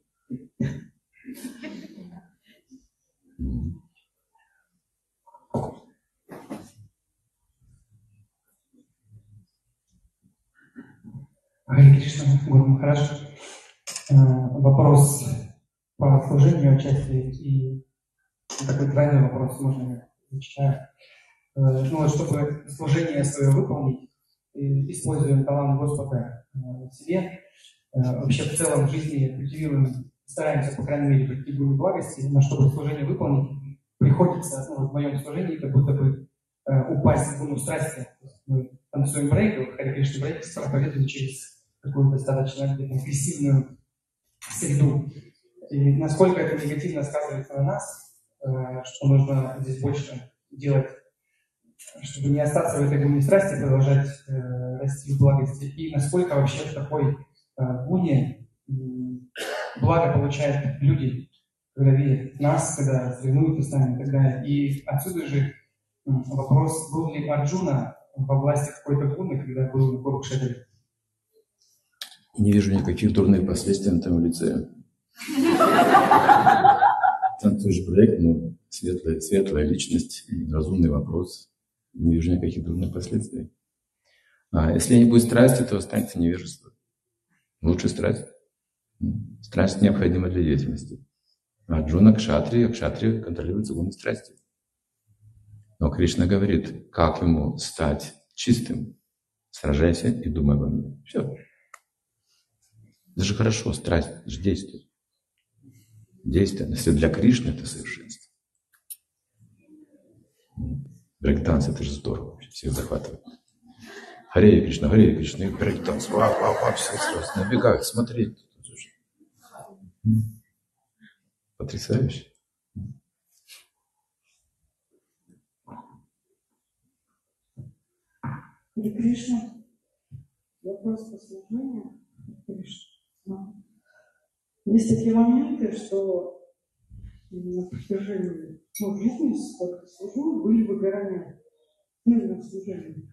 Харе Кришна, Гуру Махарадж. Вопрос по служению отчасти и такой двойной вопрос, можно я зачитаю. Чтобы служение свое выполнить, используем талант Господа в себе, вообще в целом в жизни культивируем, стараемся, по крайней мере, практикуем благости, но чтобы служение выполнить, приходится, ну, в моем служении, как будто бы упасть в гуну страсти. Мы танцуем брейк, Харе Кришна брейк проповедуем через такую достаточно агрессивную среду. И насколько это негативно сказывается на нас, что нужно здесь больше делать, чтобы не остаться в этой гуне страсти, продолжать расти в благости, и насколько вообще в такой гуне благо получают люди, когда видят нас, когда соревнуются с нами и так далее. И отсюда же вопрос, был ли Арджуна во власти какой-то гуны, когда был на Курукшетре? Не вижу никаких дурных последствий на твоем лице. Там тоже проект, но светлая личность, разумный вопрос. Не вижу никаких дурных последствий. А если не будет страсти, то останется невежество. Лучше страсть. Страсть необходима для деятельности. Арджуна кшатрия контролируется гуной страсти. Но Кришна говорит, как ему стать чистым. Сражайся и думай обо мне. Все. Это же хорошо, страсть, это же действие. Действие. Если для Кришны это совершенство. Брейк-данс, это же здорово. Всех захватывает. Харе Кришна, и брейк-данс. Вау, все сразу набегают, смотреть. Потрясающе. Харе Кришна. Вопрос по служению. Есть такие моменты, что на протяжении жизни, сколько служу, были выгорания. Именно в служении.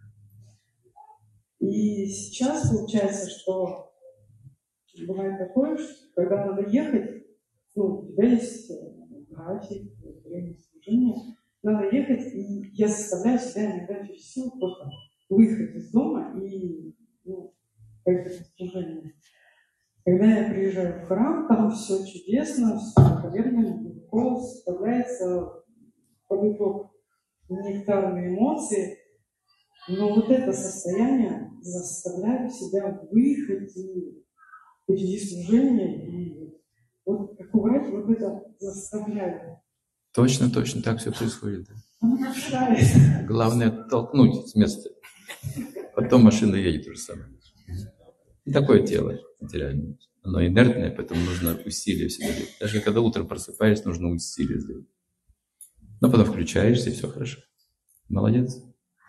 И сейчас получается, что бывает такое, что когда надо ехать, у тебя есть график, время служения, надо ехать, и я заставляю себя иногда через силу просто выехать из дома и поехать на служение. Когда я приезжаю в храм, там все чудесно, все поверхностно, легко, составляется под итог нектарные эмоции, но вот это состояние заставляет себя выехать и впереди служения, и вот как убрать, вот это заставляет. Точно так все происходит. Оно мешает. Главное оттолкнуть с места. Потом машина едет то же самое. И такое тело материальное. Оно инертное, поэтому нужно усилие все делать. Даже когда утром просыпаешься, нужно усилие сделать. Но потом включаешься, и все хорошо. Молодец.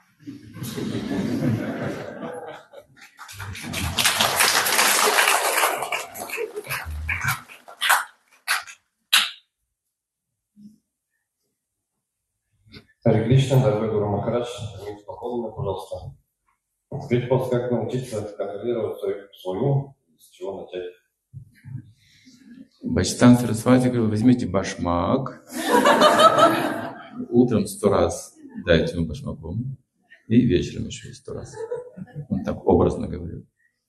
Харе Кришна, дорогой Гуру Махарадж, примите поклонами, пожалуйста. Скажите, пожалуйста, как научиться контролировать свой ум, с чего начать? Бачитан Сарасвати говорил, возьмите башмак, утром 100 раз дайте ему башмаком, и вечером еще 100 раз. Он так образно говорил.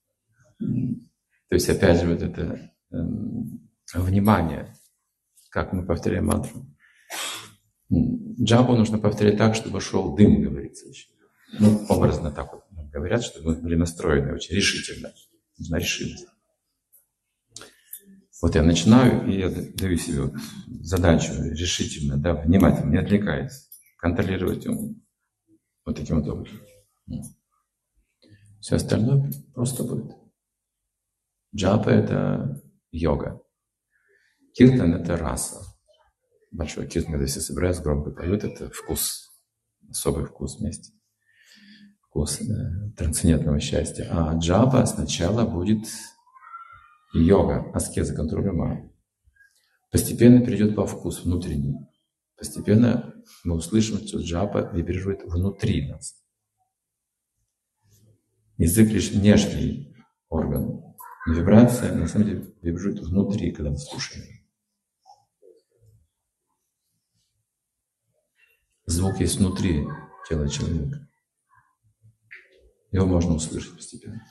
То есть, опять же, вот это внимание, как мы повторяем мантру. Джапу нужно повторять так, чтобы шел дым, говорится еще. Образно так вот говорят, чтобы мы были настроены очень решительно. Нужна решимость. Вот я начинаю, и я даю себе вот задачу решительно, внимательно, не отвлекаясь, контролировать ум. Вот таким вот образом. Все остальное просто будет. Джапа — это йога. Киртан — это раса. Большой киртан, когда все собираются, громко поют, это вкус. Особый вкус вместе. Вкус трансцендентного счастья. А джапа сначала будет йога, аскеза, контроль ума. Постепенно перейдет во вкус внутренний. Постепенно мы услышим, что джапа вибрирует внутри нас. Язык лишь внешний орган. Но вибрация, на самом деле, вибрирует внутри, когда мы слушаем. Звук есть внутри тела человека. Его можно услышать постепенно.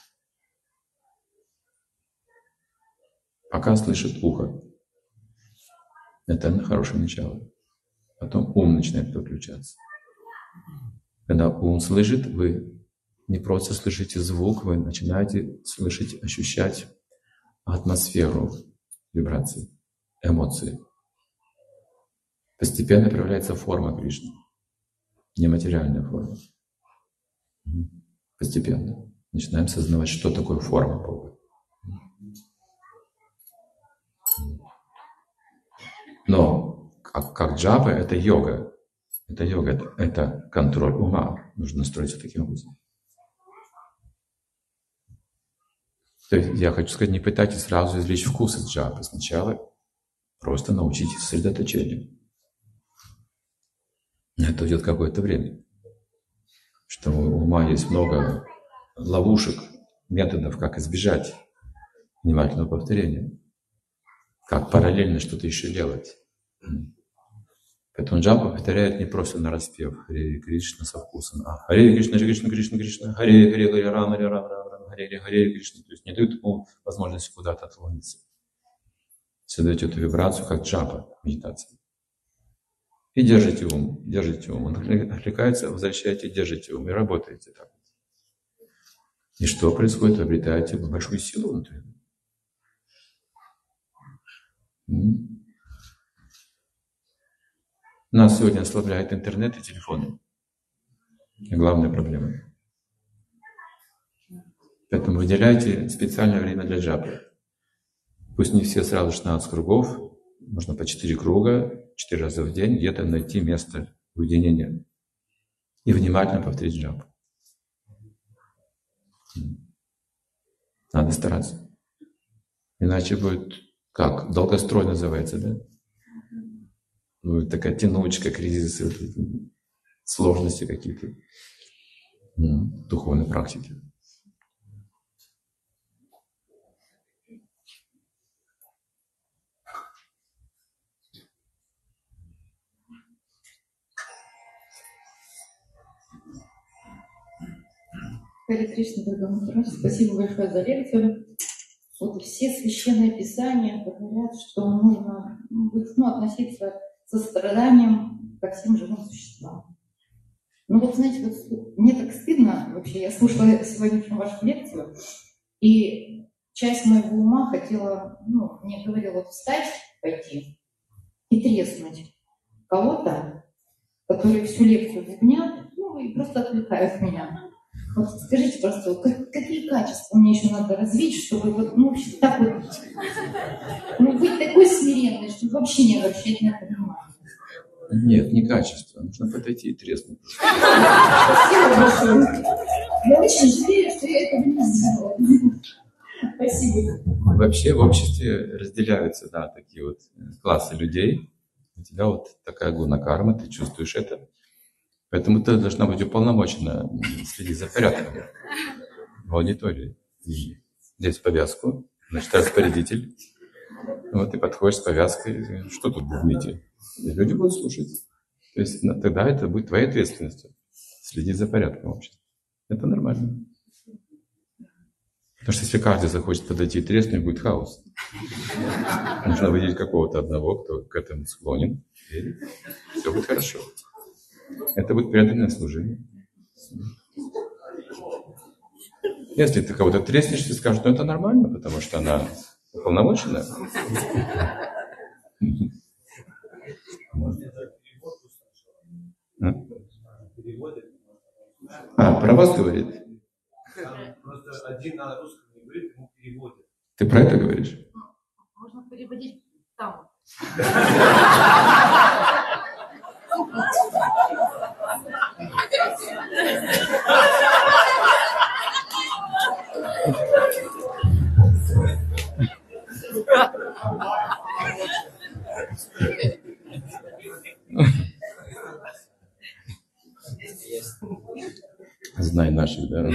Пока слышит ухо. Это хорошее начало. Потом ум начинает подключаться. Когда ум слышит, вы не просто слышите звук, вы начинаете слышать, ощущать атмосферу вибраций, эмоций. Постепенно проявляется форма Кришны, нематериальная форма. Постепенно начинаем осознавать, что такое форма Бога. Но как джапа — это йога. Это йога, это контроль ума. Нужно настроиться таким образом. То есть я хочу сказать, не пытайтесь сразу извлечь вкус из джапы. Сначала просто научитесь сосредоточению. Это уйдет какое-то время. Что у ума есть много ловушек, методов, как избежать внимательного повторения. Как параллельно что-то еще делать. Поэтому джапа повторяет не просто нараспев Харе Кришна со вкусом, а Харе Кришна, Харе Кришна, Кришна, Кришна, Харе Харе, Харе Рама, Харе Рама, Харе Харе Кришна. То есть не дают ему возможности куда-то отклониться. Создаете эту вибрацию, как джапа, медитация. И держите ум, держите ум. Он отвлекается, возвращаете, держите ум и работаете так. И что происходит? Вы обретаете большую силу внутри. Нас сегодня ослабляет интернет и телефоны. И главная проблема. Поэтому выделяйте специальное время для джапы. Пусть не все сразу 16 кругов, можно по 4 круга, 4 раза в день, где-то найти место уединения. И внимательно повторить джапу. Надо стараться. Иначе будет, как? Долгострой называется, да? Будет такая тянучка, кризисы, сложности какие-то духовной практики. Харе Кришна, дорогой. Спасибо большое за лекцию. Вот все священные писания говорят, что нужно относиться со состраданием ко всем живым существам. Ну вот, знаете, вот мне так стыдно вообще. Я слушала сегодняшнюю вашу лекцию, и часть моего ума хотела, мне говорила вот встать, пойти и треснуть кого-то, который всю лекцию бубнят, и просто отвлекают меня. Вот скажите, просто, какие качества мне еще надо развить, чтобы вообще так вот, быть такой смиренной, чтобы вообще не обращать на это внимание? Нет, не качество. Нужно подойти и треснуть. Спасибо большое. Я очень жалею, что я этого не сделала. Спасибо. Вообще в обществе разделяются, такие вот классы людей. У тебя вот такая гуна-карма, ты чувствуешь это. Поэтому ты должна быть уполномочена следить за порядком в аудитории. Здесь повязку, значит, распорядитель. Вот ты подходишь с повязкой, что тут бубните? И люди будут слушать. То есть тогда это будет твоей ответственностью. Следить за порядком в обществе. Это нормально. Потому что если каждый захочет подойти и треснуть, будет хаос. Нужно выделить какого-то одного, кто к этому склонен, и все будет хорошо. Это будет преданное служение. Если ты кого-то треснешь, ты скажешь, это нормально, потому что она уполномочена. Про вас говорит? Просто один на русском не говорит, ему переводит. Ты про это говоришь? Можно переводить там. Знай наших, да.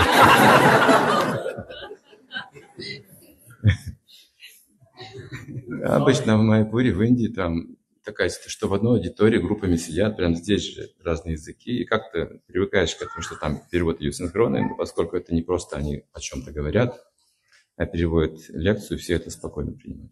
Обычно в Майяпуре, в Индии, там такая ситуация, что в одной аудитории группами сидят, прямо здесь же разные языки, и как-то привыкаешь к этому, что там перевод идет синхронный, но поскольку это не просто они о чем-то говорят, а переводят лекцию, все это спокойно принимают.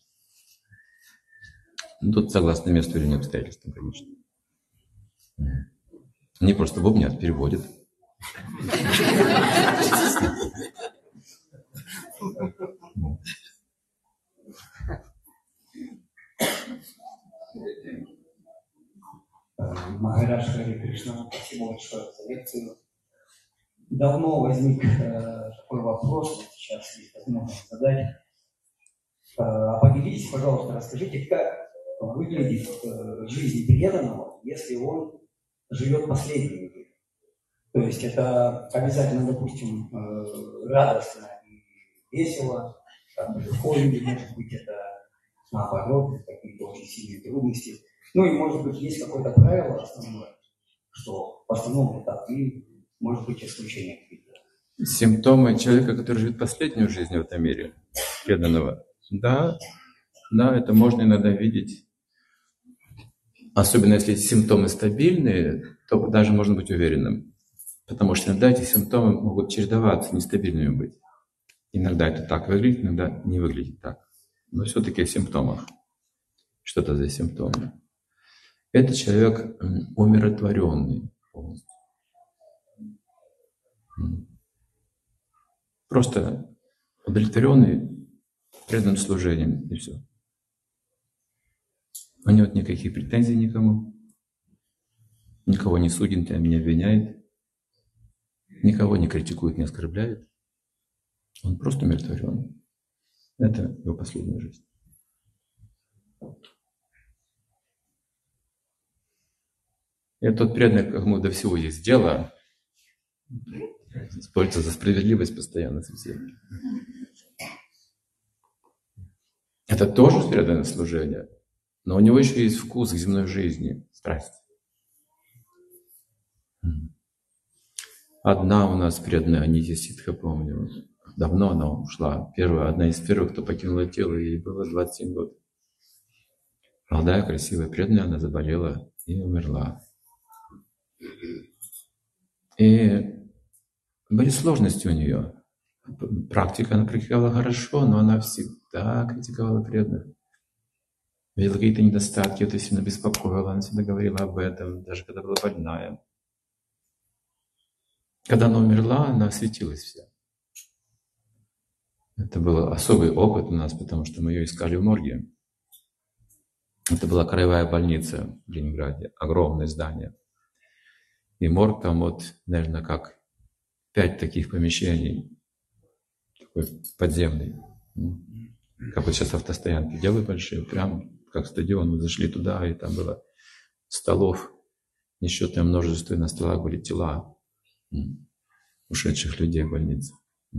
Тут согласно месту или обстоятельствам, конечно. Они просто бубнят, переводят. Махарадж Хари Кришна, спасибо большое за лекцию. Давно возник такой вопрос, сейчас есть возможность задать. Поделитесь, пожалуйста, расскажите, как выглядит жизнь преданного, если он живет последними дни. То есть это обязательно, допустим, радостно и весело, там, или может быть это наоборот, какие-то очень сильные трудности. Ну и может быть есть какое-то правило основное, что в основном вот так, и может быть исключения какие-то. Симптомы человека, который живет последнюю жизнь в этом мире, преданного, да, это можно иногда видеть. Особенно если эти симптомы стабильные, то даже можно быть уверенным. Потому что иногда эти симптомы могут чередоваться, нестабильными быть. Иногда это так выглядит, иногда не выглядит так. Но все-таки в симптомах. Что это за симптомы? Это человек умиротворенный полностью. Просто удовлетворенный преданным служением, и все. У него нет никаких претензий никому, никого не судит, не обвиняет, никого не критикует, не оскорбляет. Он просто умиротворенный. Это его последняя жизнь. И тот преданный, кому до всего есть дело, борется за справедливость постоянно со всеми. Это тоже преданное служение, но у него еще есть вкус к земной жизни, страсть. Одна у нас преданная, Анитья Ситха, помню, давно она ушла. Одна из первых, кто покинула тело, ей было 27 год. Молодая, красивая, преданная, она заболела и умерла. И были сложности у нее. Практика она практиковала хорошо, но она всегда критиковала преданных. Видела какие-то недостатки, это сильно беспокоило, она всегда говорила об этом, даже когда была больная. Когда она умерла, она осветилась вся. Это был особый опыт у нас, потому что мы ее искали в морге. Это была краевая больница в Ленинграде, огромное здание. И морг там вот, наверное, как 5 таких помещений, такой подземный. Как вот сейчас автостоянки делают большие, прям как стадион. Мы зашли туда, и там было столов, несчетное множество, и на столах были тела ушедших людей в больнице.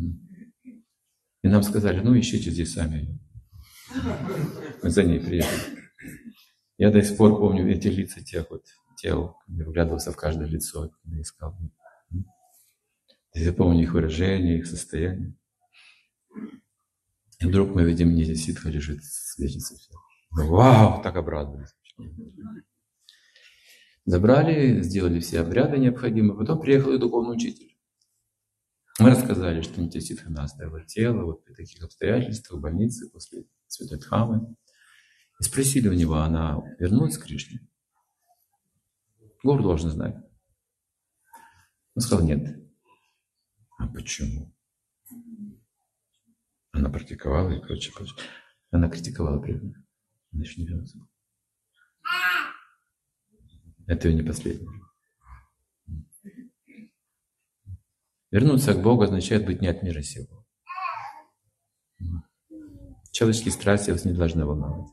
И нам сказали, ищите здесь сами. Мы за ней приехали. Я до сих пор помню эти лица тех вот тел, я вглядывался в каждое лицо, когда искал. Я помню их выражение, их состояние. И вдруг мы видим, Нитья Ситха лежит, светится все. Вау, так обрадовались. Забрали, сделали все обряды необходимые, потом приехал и духовный учитель. Мы рассказали, что Нитья Ситха оставила тело вот при таких обстоятельствах в больнице после Святой Дхаммы. И спросили у него, она вернулась к Кришне? Гуру должен знать. Он сказал, нет. А почему? Она практиковала и прочее. Она критиковала преданных. Она еще не вернулась. Это ее не последнее. Вернуться к Богу означает быть не от мира сего. Человеческие страсти вас не должны волновать.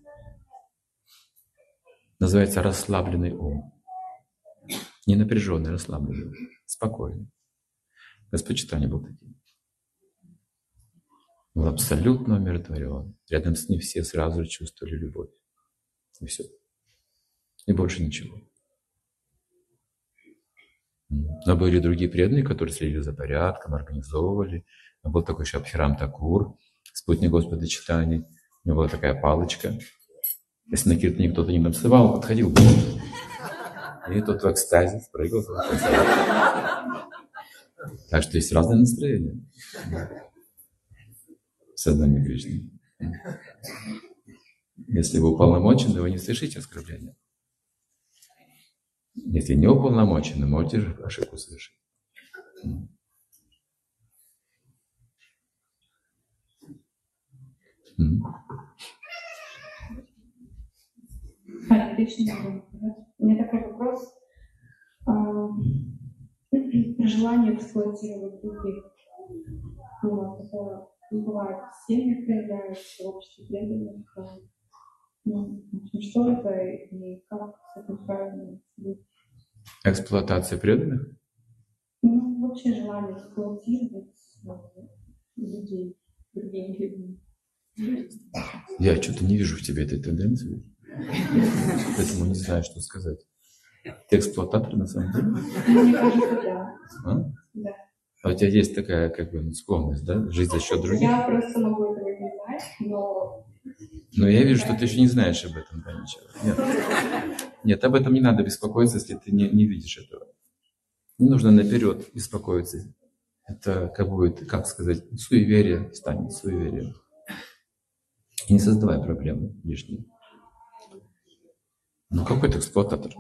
Называется расслабленный ум. Не напряженный, расслабленный. Спокойный. Господь Чайтанья был таким. Он абсолютно умиротворен. Рядом с ним все сразу чувствовали любовь. И все. И больше ничего. Но были другие преданные, которые следили за порядком, организовывали. Был такой еще Абхирам Такур, спутник Господа Чайтаньи. У него была такая палочка. Если на киртане кто-то не танцевал, подходил. И тот в экстазе спрыгал. Так что есть разные настроения в сознании Кришны. Если вы уполномочены, вы не совершите оскорбления. Если не уполномочены, можете ошибку совершить. Хари Кришна, у меня такой вопрос. Желание эксплуатировать других. Вот, это бывает в семьях проявляется, в обществе преданных. Ну, в общем, что это и как с этим правильно быть? Эксплуатация преданных? Ну, вообще желание эксплуатировать людей, другими людьми. Я что-то не вижу в тебе этой тенденции, поэтому не знаю, что сказать. Ты эксплуататор на самом деле? Мне кажется, да. А? Да. А у тебя есть такая, как бы, склонность, да? Жить за счет других? Я просто могу этого не знать, но... Но я вижу, что ты еще не знаешь об этом, да, ничего. Нет, об этом не надо беспокоиться, если ты не видишь этого. Не нужно наперед беспокоиться. Это как будет, как сказать, суеверие станет суеверием. И не создавай проблемы лишние. Ну, какой ты эксплуататор?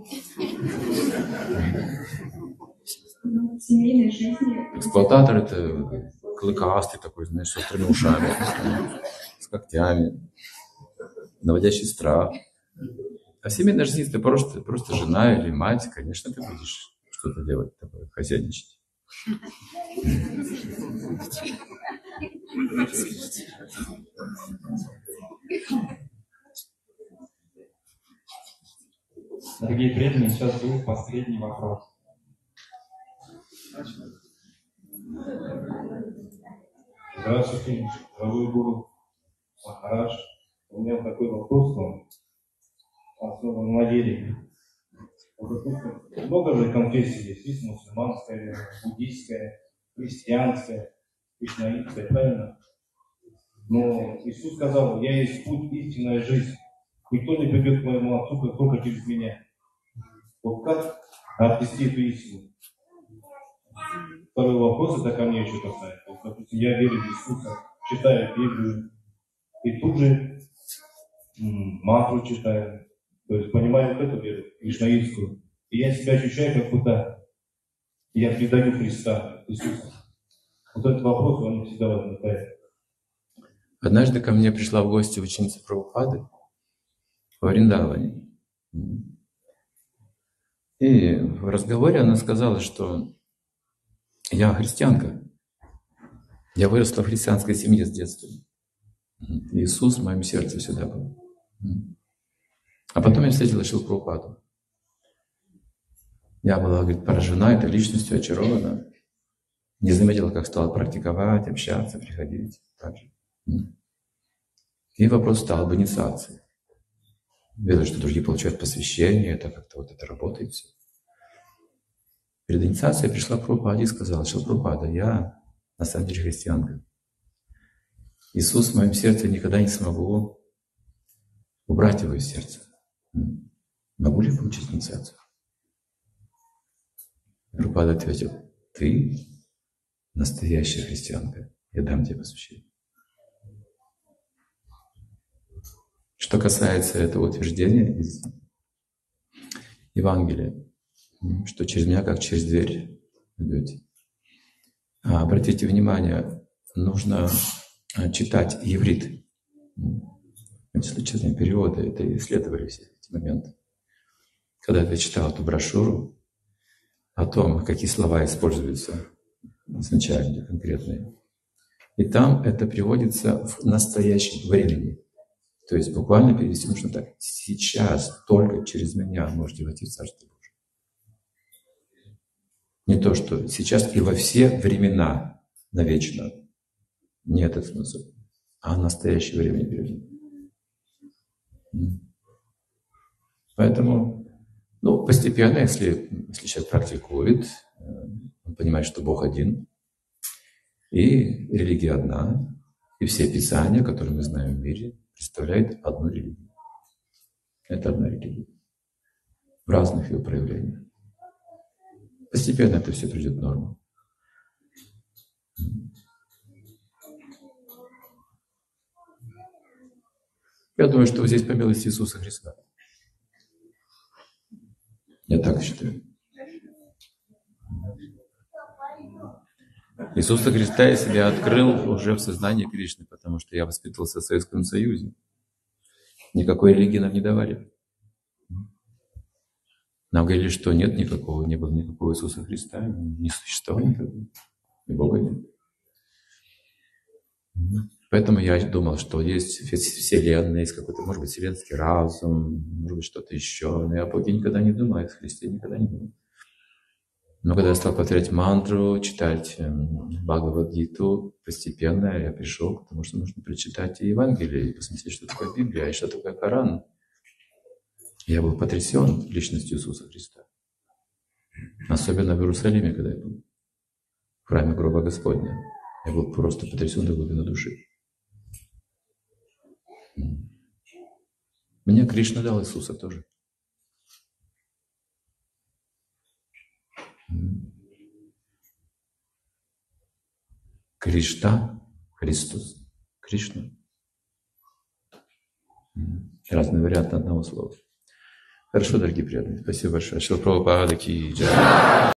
В семейной жизни... Эксплуататор — это клыкастый такой, знаешь, с острыми ушами, с когтями, наводящий страх. А в семейной жизни ты просто жена или мать, конечно, ты будешь что-то делать такое, хозяйничать. Дорогие преданные, сейчас будет последний вопрос. Здравствуйте, дорогой гуру Махарадж. У меня такой вопрос к вам, основан на вере. Много же конфессий есть. Есть мусульманская, буддийская, христианская, кришнаитская, правильно? Но Иисус сказал: я есть путь, истинная жизнь. Никто не придет к моему Отцу, как только через меня. Вот как обрести эту истину? Второй вопрос, это ко мне еще касается. Вот, допустим, я верю в Иисуса, читаю Библию, и тут же мантру читаю. То есть понимаю вот эту веру, кришнаитскую. И я себя ощущаю, как будто я предаю Христа, Иисуса. Вот этот вопрос, он всегда возникает. Однажды ко мне пришла в гости ученица Прабхупады в Вриндаване. И в разговоре она сказала, что я христианка. Я выросла в христианской семье с детства. Иисус в моем сердце всегда был. А потом я встретила Шрилу Прабхупаду. Я была, говорит, поражена этой личностью, очарована. Не заметила, как стала практиковать, общаться, приходить. Так же. И вопрос стал об инициации. Видно, что другие получают посвящение, это как-то вот это работает все. Перед инициацией пришла к Прабхупаде и сказала: Шрила Прабхупада, я на самом деле христианка. Иисус в моем сердце, никогда не смогу убрать его из сердца. Могу ли получить инициацию? Прабхупада ответил: ты настоящая христианка, я дам тебе посвящение. Что касается этого утверждения из Евангелия, что через меня как через дверь идете. Обратите внимание, нужно читать иврит. Случайные переводы, это исследовали все эти моменты. Когда я читал эту брошюру о том, какие слова используются изначально, конкретные, и там это приводится в настоящем времени. То есть буквально перевести нужно так: сейчас, только через меня можете войти в Царство Божие. Не то, что сейчас и во все времена навечно. Не этот смысл, а в настоящее время переведем. Поэтому, постепенно, если человек практикует, он понимает, что Бог один, и религия одна, и все писания, которые мы знаем в мире, представляют одну религию. Это одна религия. В разных ее проявлениях. Постепенно это все придет в норму. Я думаю, что здесь по милости Иисуса Христа. Я так считаю. Иисуса Христа я себе открыл уже в сознании Кришны, потому что я воспитывался в Советском Союзе. Никакой религии нам не давали. Нам говорили, что нет никакого, не было никакого Иисуса Христа, не существовало никакого, и Бога нет. Поэтому я думал, что есть Вселенная, есть какой-то, может быть, вселенский разум, может быть, что-то еще. Но я о Боге никогда не думал, о Христе никогда не думал. Но когда я стал повторять мантру, читать Бхагавад-гиту, постепенно я пришел к тому, что нужно прочитать и Евангелие, и посмотреть, что такое Библия, и что такое Коран. Я был потрясен личностью Иисуса Христа. Особенно в Иерусалиме, когда я был в храме Гроба Господня. Я был просто потрясен до глубины души. Мне Кришна дал Иисуса тоже. Кришна, Христос, Кришна. Разные варианты одного слова. Хорошо, дорогие преданные. Спасибо большое. Шрила Прабхупада ки джай.